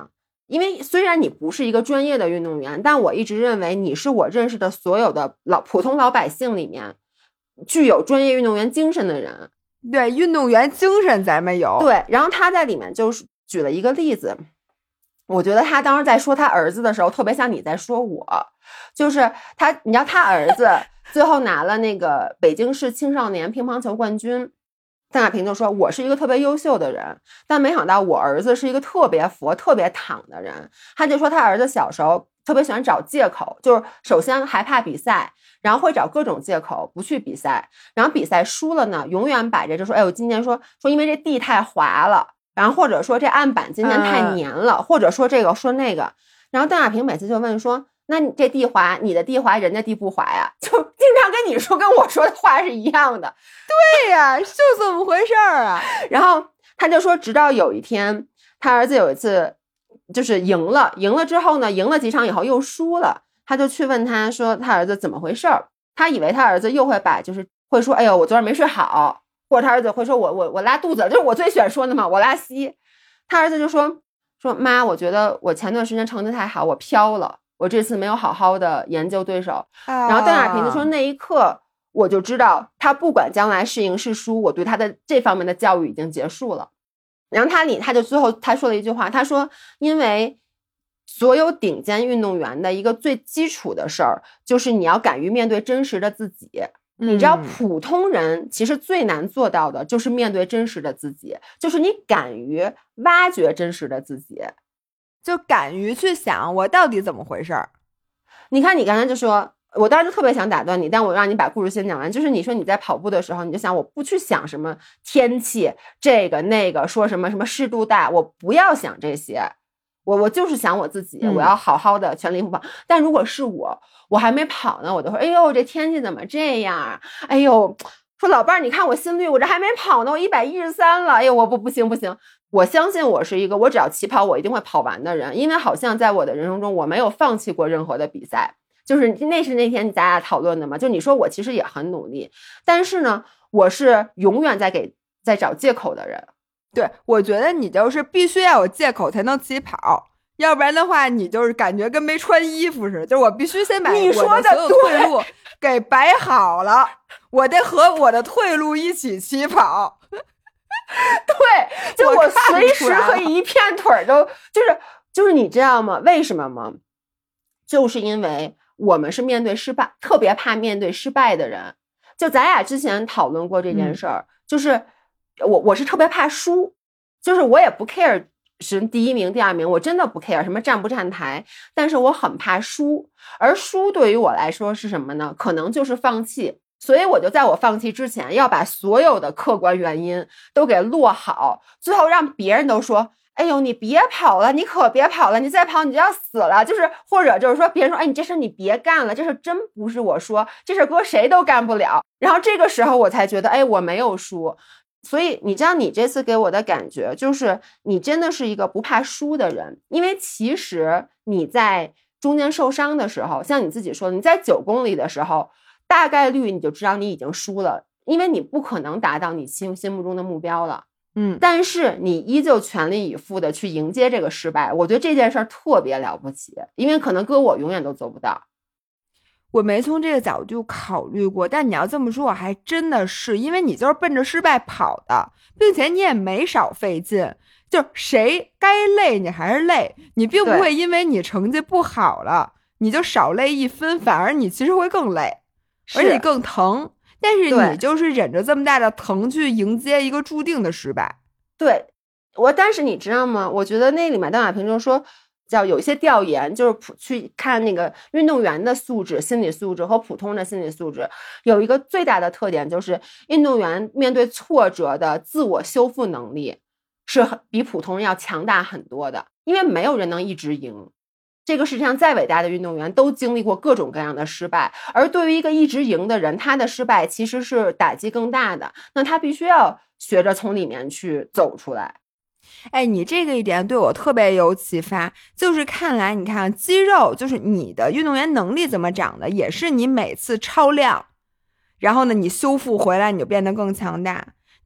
因为虽然你不是一个专业的运动员，但我一直认为你是我认识的所有的老普通老百姓里面具有专业运动员精神的人。 对，运动员精神咱们有。 对，然后他在里面就是举了一个例子，我觉得他当时在说他儿子的时候特别像你在说我，就是他你知道他儿子最后拿了那个北京市青少年乒乓球冠军，邓亚萍就说我是一个特别优秀的人，但没想到我儿子是一个特别佛特别躺的人。他就说他儿子小时候特别喜欢找借口，就是首先害怕比赛，然后会找各种借口不去比赛，然后比赛输了呢永远摆着就说哎呦今天说说因为这地太滑了，然后或者说这案板今天太黏了、嗯、或者说这个说那个。然后邓亚萍每次就问说那你这地滑你的地滑人家地不滑呀，就经常跟你说跟我说的话是一样的。 对呀，就这么回事儿啊。 然后他就说直到有一天他儿子有一次就是赢了，赢了之后呢赢了几场以后又输了，他就去问他说他儿子怎么回事儿。他以为他儿子又会把就是会说哎呦我昨晚没睡好，或者他儿子会说我我我拉肚子，就是我最喜欢说的嘛，我拉稀。他儿子就说说妈我觉得我前段时间成绩太好我飘了，我这次没有好好的研究对手、啊、然后邓亚萍就说那一刻我就知道他不管将来是赢是输，我对他的这方面的教育已经结束了。然后他里他就最后他说了一句话，他说因为所有顶尖运动员的一个最基础的事儿就是你要敢于面对真实的自己、嗯、你知道普通人其实最难做到的就是面对真实的自己，就是你敢于挖掘真实的自己， 就敢于去想我到底怎么回事儿。 你看你刚才就说我当时就特别想打断你，但我让你把故事先讲完。就是你说你在跑步的时候你就想我不去想什么天气这个那个说什么什么湿度大，我不要想这些，我我就是想我自己、嗯、我要好好的全力以赴跑。但如果是我我还没跑呢，我就说哎呦这天气怎么这样啊，哎呦说老伴儿你看我心率我这还没跑呢我一百一十三了，哎呦我不不行不行。我相信我是一个我只要起跑我一定会跑完的人，因为好像在我的人生中我没有放弃过任何的比赛。就是那是那天咱俩讨论的嘛，就你说我其实也很努力，但是呢我是永远在给在找借口的人。 对，我觉得你就是必须要有借口才能起跑，要不然的话你就是感觉跟没穿衣服似的，就是我必须先把我的所有退路给摆好了，我得和我的退路一起起跑。 对，就我随时可以一片腿都就是就是你知道吗？为什么吗？就是因为我们是面对失败特别怕面对失败的人。就咱俩之前讨论过这件事儿、嗯、就是我我是特别怕输，就是我也不 care 是第一名第二名，我真的不 care 什么站不站台，但是我很怕输。而输对于我来说是什么呢？可能就是放弃。所以我就在我放弃之前要把所有的客观原因都给落好，最后让别人都说哎呦你别跑了，你可别跑了，你再跑你就要死了，就是或者就是说别人说哎你这事你别干了，这事真不是我说，这事搁谁都干不了。然后这个时候我才觉得哎我没有输。所以你知道你这次给我的感觉就是你真的是一个不怕输的人。因为其实你在中间受伤的时候，像你自己说的你在九公里的时候大概率你就知道你已经输了，因为你不可能达到你心心目中的目标了。嗯，但是你依旧全力以赴的去迎接这个失败，我觉得这件事儿特别了不起，因为可能搁我永远都做不到。 我没从这个角度考虑过，但你要这么说我还真的是，因为你就是奔着失败跑的，并且你也没少费劲，就谁该累你还是累，你并不会因为你成绩不好了你就少累一分，反而你其实会更累，而且更疼，但是你就是忍着这么大的疼去迎接一个注定的失败。 对，我但是你知道吗？我觉得那里面邓亚萍就说叫有一些调研，就是去看那个运动员的素质、心理素质和普通的心理素质，有一个最大的特点就是运动员面对挫折的自我修复能力是比普通人要强大很多的，因为没有人能一直赢。这个世界上再伟大的运动员都经历过各种各样的失败，而对于一个一直赢的人，他的失败其实是打击更大的，那他必须要学着从里面去走出来。 哎，你这个一点对我特别有启发，就是看来你看肌肉就是你的运动员能力怎么长的，也是你每次超量然后呢你修复回来你就变得更强大。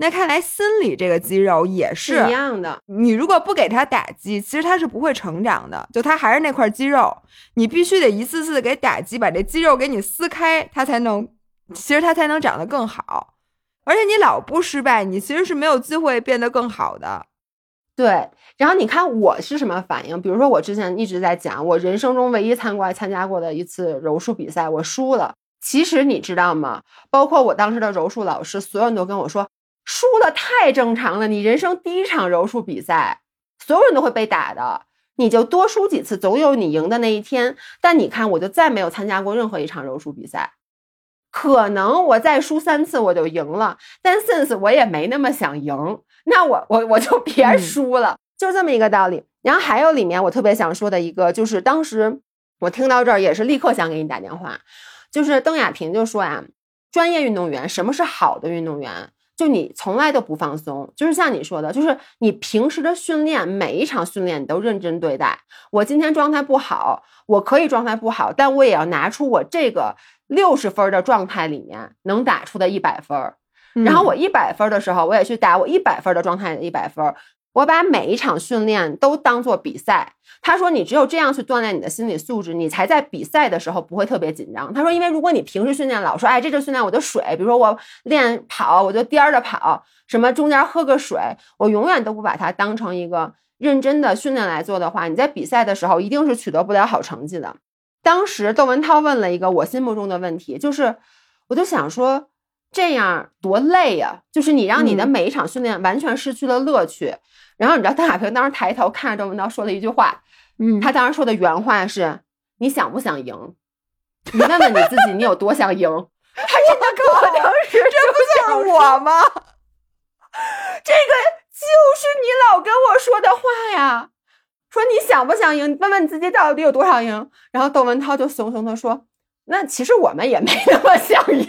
那看来心理这个肌肉也是一样的， 你如果不给它打击，其实它是不会成长的，就它还是那块肌肉，你必须得一次次的给打击，把这肌肉给你撕开，它才能，其实它才能长得更好。而且你老不失败，你其实是没有机会变得更好的。 对，然后你看我是什么反应？比如说我之前一直在讲，我人生中唯一参过参加过的一次柔术比赛，我输了。其实你知道吗？包括我当时的柔术老师，所有人都跟我说，输了太正常了，你人生第一场柔术比赛，所有人都会被打的，你就多输几次，总有你赢的那一天。但你看，我就再没有参加过任何一场柔术比赛，可能我再输三次我就赢了，但 since 我也没那么想赢，那我我我就别输了、嗯、就这么一个道理。然后还有里面我特别想说的一个，就是当时我听到这儿也是立刻想给你打电话，就是邓亚萍就说呀，专业运动员，什么是好的运动员？就你从来都不放松，就是像你说的，就是你平时的训练，每一场训练你都认真对待。我今天状态不好，我可以状态不好，但我也要拿出我这个六十分的状态里面能打出的一百分。然后我一百分的时候，我也去打我一百分的状态的一百分。我把每一场训练都当作比赛。他说你只有这样去锻炼你的心理素质，你才在比赛的时候不会特别紧张。他说因为如果你平时训练老说哎这个训练我就水，比如说我练跑我就颠着跑，什么中间喝个水，我永远都不把它当成一个认真的训练来做的话，你在比赛的时候一定是取得不了好成绩的。当时窦文涛问了一个我心目中的问题，就是我就想说这样多累呀、啊，就是你让你的每一场训练完全失去了乐趣、嗯、然后你知道邓亚萍当时抬头看着窦文涛说了一句话，嗯，他当时说的原话是你想不想赢，你问问你自己你有多想赢。他真的跟我当时这不就是我吗？ 这个就是你老跟我说的话呀，说你想不想赢，问问你自己到底有多少赢。然后窦文涛就怂怂的说那其实我们也没那么想赢。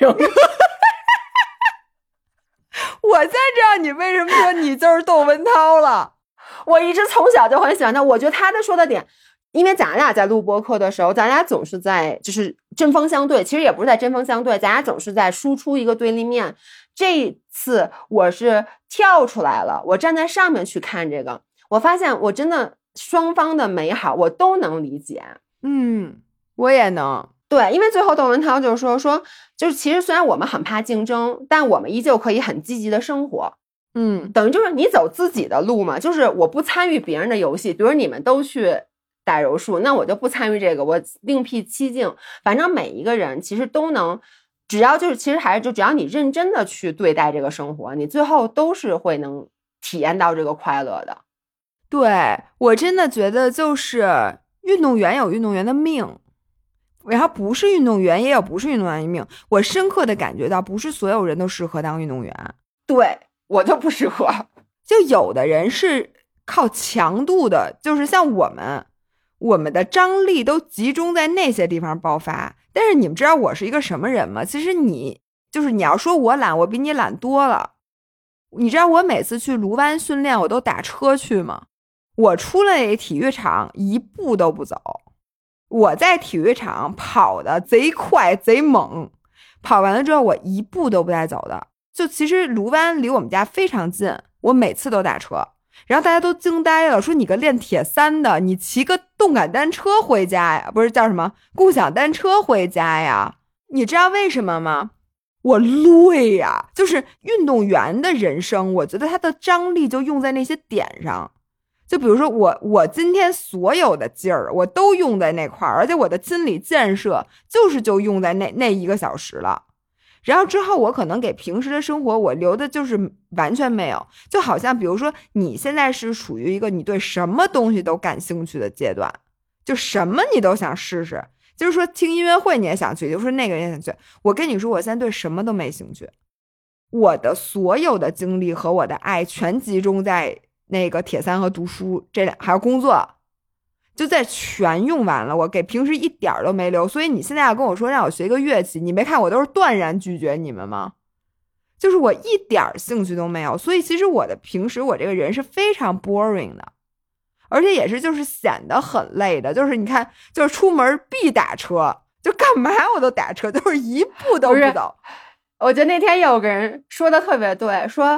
我才知道你为什么说你就是窦文涛了。 我一直从小就很喜欢他，我觉得他的说的点，因为咱俩在录播课的时候，咱俩总是在就是针锋相对，其实也不是在针锋相对，咱俩总是在输出一个对立面。这一次我是跳出来了，我站在上面去看这个，我发现我真的双方的美好我都能理解。 嗯，我也能。 对，因为最后窦文涛就说说，就是其实虽然我们很怕竞争，但我们依旧可以很积极的生活。 嗯， 等于就是你走自己的路嘛，就是我不参与别人的游戏，比如你们都去打柔术，那我就不参与这个，我另辟蹊径。反正每一个人其实都能，只要就是其实还是就只要你认真的去对待这个生活，你最后都是会能体验到这个快乐的。 对，我真的觉得就是运动员有运动员的命，然后不是运动员也有不是运动员的命。我深刻的感觉到不是所有人都适合当运动员。 对，我就不适合。 就有的人是靠强度的，就是像我们我们的张力都集中在那些地方爆发。但是你们知道我是一个什么人吗？其实你就是你要说我懒，我比你懒多了。你知道我每次去卢湾训练我都打车去吗？我出了体育场一步都不走，我在体育场跑的贼快贼猛，跑完了之后我一步都不带走的。就其实卢湾离我们家非常近，我每次都打车，然后大家都惊呆了，说你个练铁三的，你骑个动感单车回家呀？不是叫什么共享单车回家呀？你知道为什么吗？我累呀，就是运动员的人生，我觉得他的张力就用在那些点上。就比如说我我今天所有的劲儿我都用在那块儿，而且我的心理建设就是就用在那那一个小时了。然后之后我可能给平时的生活我留的就是完全没有。就好像比如说你现在是处于一个你对什么东西都感兴趣的阶段，就什么你都想试试，就是说听音乐会你也想去，就是那个也想去。我跟你说我现在对什么都没兴趣，我的所有的精力和我的爱全集中在那个铁三和读书这俩，还有工作，就在全用完了，我给平时一点都没留。所以你现在要跟我说让我学一个乐器，你没看我都是断然拒绝你们吗？就是我一点兴趣都没有。所以其实我的平时我这个人是非常 boring 的，而且也是就是显得很累的。就是你看，就是出门必打车，就干嘛我都打车，就是一步都不走。 我觉得那天有个人说的特别对，说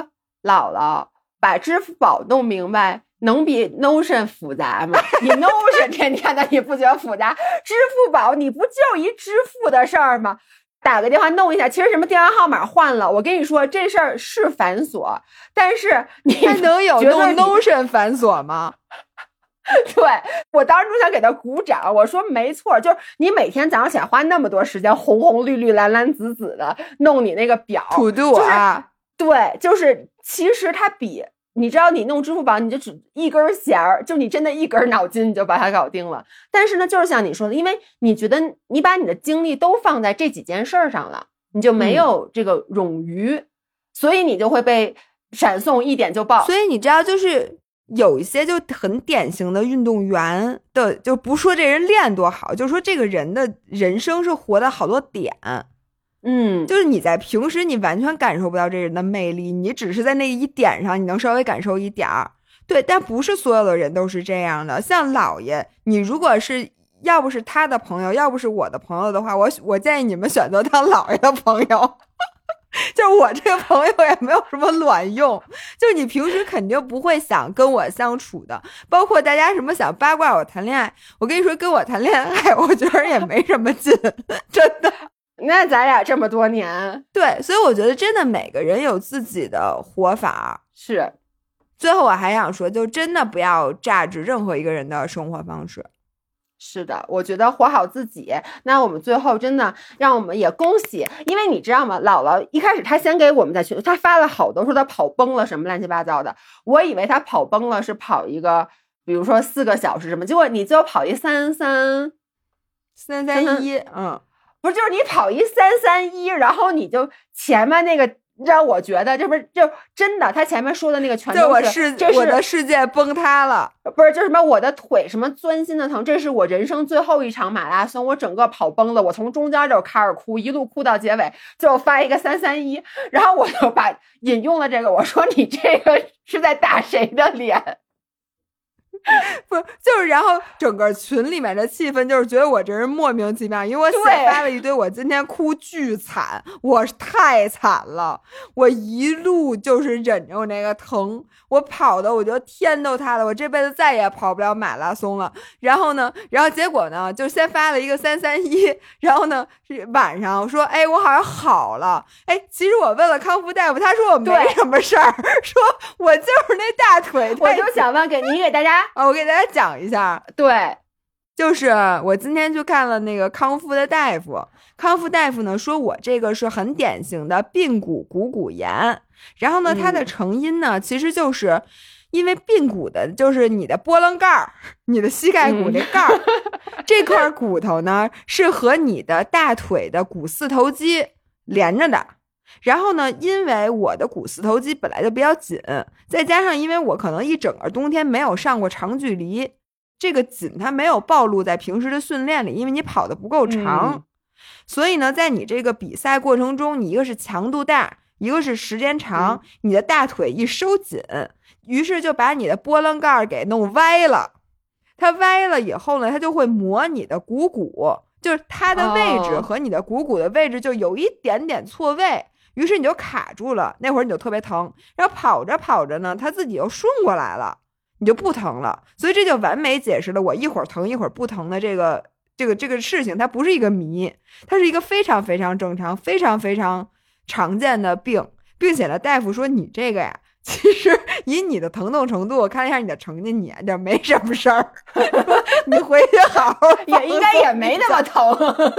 姥姥把支付宝弄明白能比 Notion 复杂吗？你 Notion 天天的你不觉得复杂，支付宝你不就一支付的事儿吗？打个电话弄一下，其实什么电话号码换了，我跟你说这事儿是繁琐，但是你还能有弄 Notion 繁琐吗？ 对，我当时就想给他鼓掌，我说没错，就是你每天早上起来花那么多时间红红绿绿蓝蓝紫紫的弄你那个表 to do 啊， 就是，对，就是其实它比你知道你弄支付宝你就只一根弦儿，就你真的一根脑筋你就把它搞定了，但是呢就是像你说的，因为你觉得你把你的精力都放在这几件事儿上了，你就没有这个冗余，嗯，所以你就会被闪送一点就爆。 所以你知道就是有一些就很典型的运动员的，就不说这人练多好，就说这个人的人生是活的好多点， 嗯， 就是你在平时你完全感受不到这人的魅力，你只是在那一点上你能稍微感受一点儿，对，但不是所有的人都是这样的。像姥爷，你如果是要不是他的朋友，要不是我的朋友的话，我我建议你们选择当姥爷的朋友。就是我这个朋友也没有什么卵用，就是你平时肯定不会想跟我相处的，包括大家什么想八卦我谈恋爱，我跟你说跟我谈恋爱我觉得也没什么劲，真的。 那咱俩这么多年， 对，所以我觉得真的每个人有自己的活法。 是， 最后我还想说，就真的不要榨制任何一个人的生活方式。 是的，我觉得活好自己。那我们最后真的让我们也恭喜，因为你知道吗，姥姥一开始她先给我们在群，她发了好多说她跑崩了什么乱七八糟的，我以为她跑崩了是跑一个比如说四个小时什么，结果你最后跑一三三三三一，嗯， 不是，就是你跑一三三一，然后你就前面那个让我觉得这不是就真的，他前面说的那个全都是， 我世这是我的世界崩塌了， 不是，就什么我的腿什么钻心的疼，这是我人生最后一场马拉松，我整个跑崩了，我从中间就开始哭，一路哭到结尾，最后发一个三三一，然后我就把引用了这个，我说你这个是在打谁的脸？ 不就是，然后整个群里面的气氛就是觉得我这人莫名其妙，因为我写发了一堆我今天哭巨惨，我太惨了，我一路就是忍着我那个疼，我跑的我觉得天都塌了，我这辈子再也跑不了马拉松了。然后呢，然后结果呢，就先发了一个三三一，然后呢是晚上说，哎，我好像好了，哎，其实我问了康复大夫，他说我没什么事儿，说我就是那大腿， 我就想问给你给大家。 啊，我给大家讲一下， 对， 就是我今天去看了那个康复的大夫，康复大夫呢说我这个是很典型的髌骨股骨炎，然后呢它的成因呢、嗯、其实就是因为髌骨的就是你的波棱盖儿，你的膝盖骨这盖儿、嗯、这块骨头呢是和你的大腿的股四头肌连着的。然后呢，因为我的股四头肌本来就比较紧，再加上因为我可能一整个冬天没有上过长距离，这个紧它没有暴露在平时的训练里，因为你跑得不够长、嗯、所以呢在你这个比赛过程中，你一个是强度大，一个是时间长、嗯、你的大腿一收紧，于是就把你的波棱盖给弄歪了，它歪了以后呢，它就会磨你的股骨，就是它的位置和你的股骨的位置就有一点点错位，于是你就卡住了，那会儿你就特别疼，然后跑着跑着呢，它自己又顺过来了，你就不疼了。所以这就完美解释了我一会儿疼一会儿不疼的这个这个这个事情，它不是一个谜，它是一个非常非常正常、非常非常常见的病，并且呢，大夫说你这个呀，其实以你的疼痛程度，我看了一下你的成绩，你这没什么事儿，你回去好好也应该也没那么疼。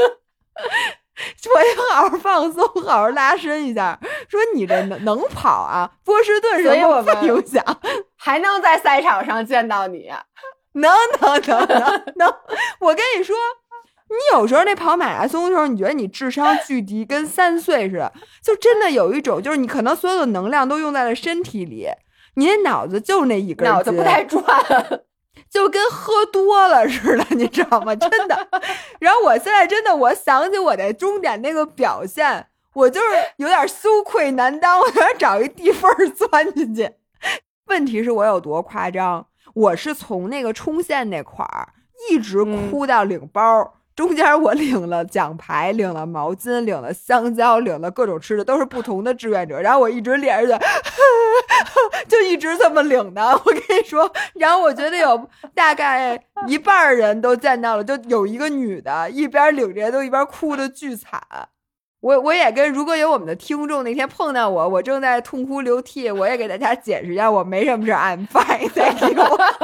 我要好好放松，好好拉伸一下。说你这能能跑啊？波士顿什么不影响？ 还能在赛场上见到你？ 能能能能能！我跟你说，你有时候那跑马拉松的时候，你觉得你智商巨低，跟三岁似的，就真的有一种，就是你可能所有的能量都用在了身体里，你的脑子就那一根筋， 脑子不太转。 就跟喝多了似的，你知道吗？真的。然后我现在真的，我想起我在终点那个表现，我就是有点羞愧难当，我想找一地缝钻进去。问题是我有多夸张？我是从那个冲线那块儿一直哭到领包、嗯，中间我领了奖牌，领了毛巾，领了香蕉，领了各种吃的，都是不同的志愿者。然后我一直咧着就一直这么领的。我跟你说，然后我觉得有大概一半人都见到了，就有一个女的一边领着都一边哭的巨惨。我我也跟如果有我们的听众那天碰到我，我正在痛哭流涕，我也给大家解释一下，我没什么事 ，I'm fine, thank you,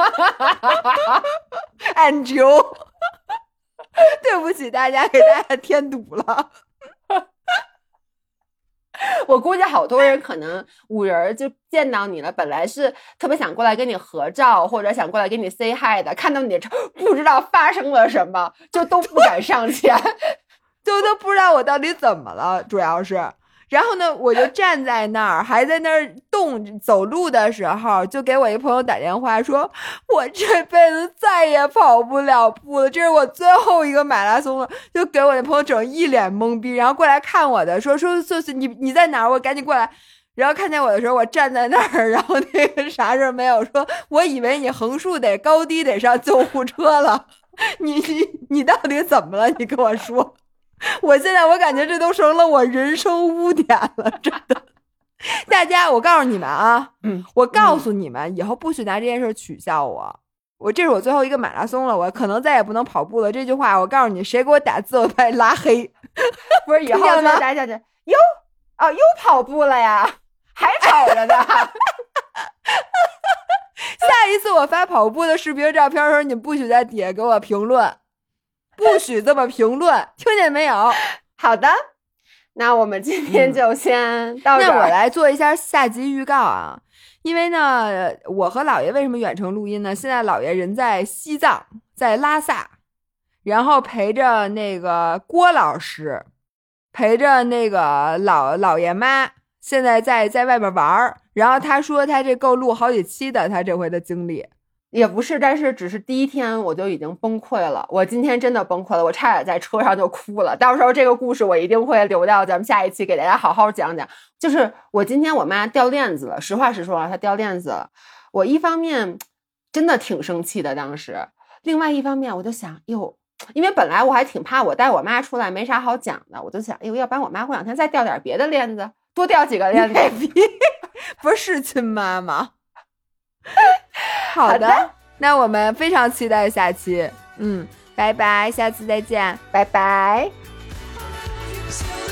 and you。对不起大家，给大家添堵了。 我估计好多人可能五人就见到你了，本来是特别想过来跟你合照，或者想过来跟你 say hi 的，看到你不知道发生了什么，就都不敢上前。 就都不知道我到底怎么了，主要是，然后呢，我就站在那儿，还在那儿动走路的时候，就给我一朋友打电话说，我这辈子再也跑不了步了，这是我最后一个马拉松了，就给我那朋友整一脸懵逼，然后过来看我的，说说就是你你在哪儿，我赶紧过来。然后看见我的时候，我站在那儿，然后那个啥事没有，说我以为你横竖得高低得上救护车了，你你你到底怎么了？你跟我说。我现在我感觉这都成了我人生污点了，真的。大家，我告诉你们啊，嗯，我告诉你们，以后不许拿这件事取笑我。我这是我最后一个马拉松了，我可能再也不能跑步了。这句话，我告诉你，谁给我打字，我把你拉黑。 不是以后再打下去，哟哦，又跑步了呀，还跑着呢。 下一次我发跑步的视频照片的时候，你不许在底下给我评论。不许这么评论，听见没有？ 好的，那我们今天就先到这儿、 嗯、那我来做一下下集预告啊，因为呢，我和姥爷为什么远程录音呢？现在姥爷人在西藏，在拉萨，然后陪着那个郭老师，陪着那个老姥爷妈，现在在在外面玩。然后他说他这够录好几期的，他这回的经历。 也不是，但是只是第一天我就已经崩溃了。我今天真的崩溃了，我差点在车上就哭了。到时候这个故事我一定会留到咱们下一期给大家好好讲讲。就是我今天我妈掉链子了，实话实说啊，她掉链子了。我一方面真的挺生气的当时，另外一方面我就想，哟，因为本来我还挺怕我带我妈出来没啥好讲的，我就想，哟，要不然我妈过两天再掉点别的链子，多掉几个链子， 不是亲妈吗？好的, 好的，那我们非常期待下期，嗯，拜拜，下次再见， 拜拜。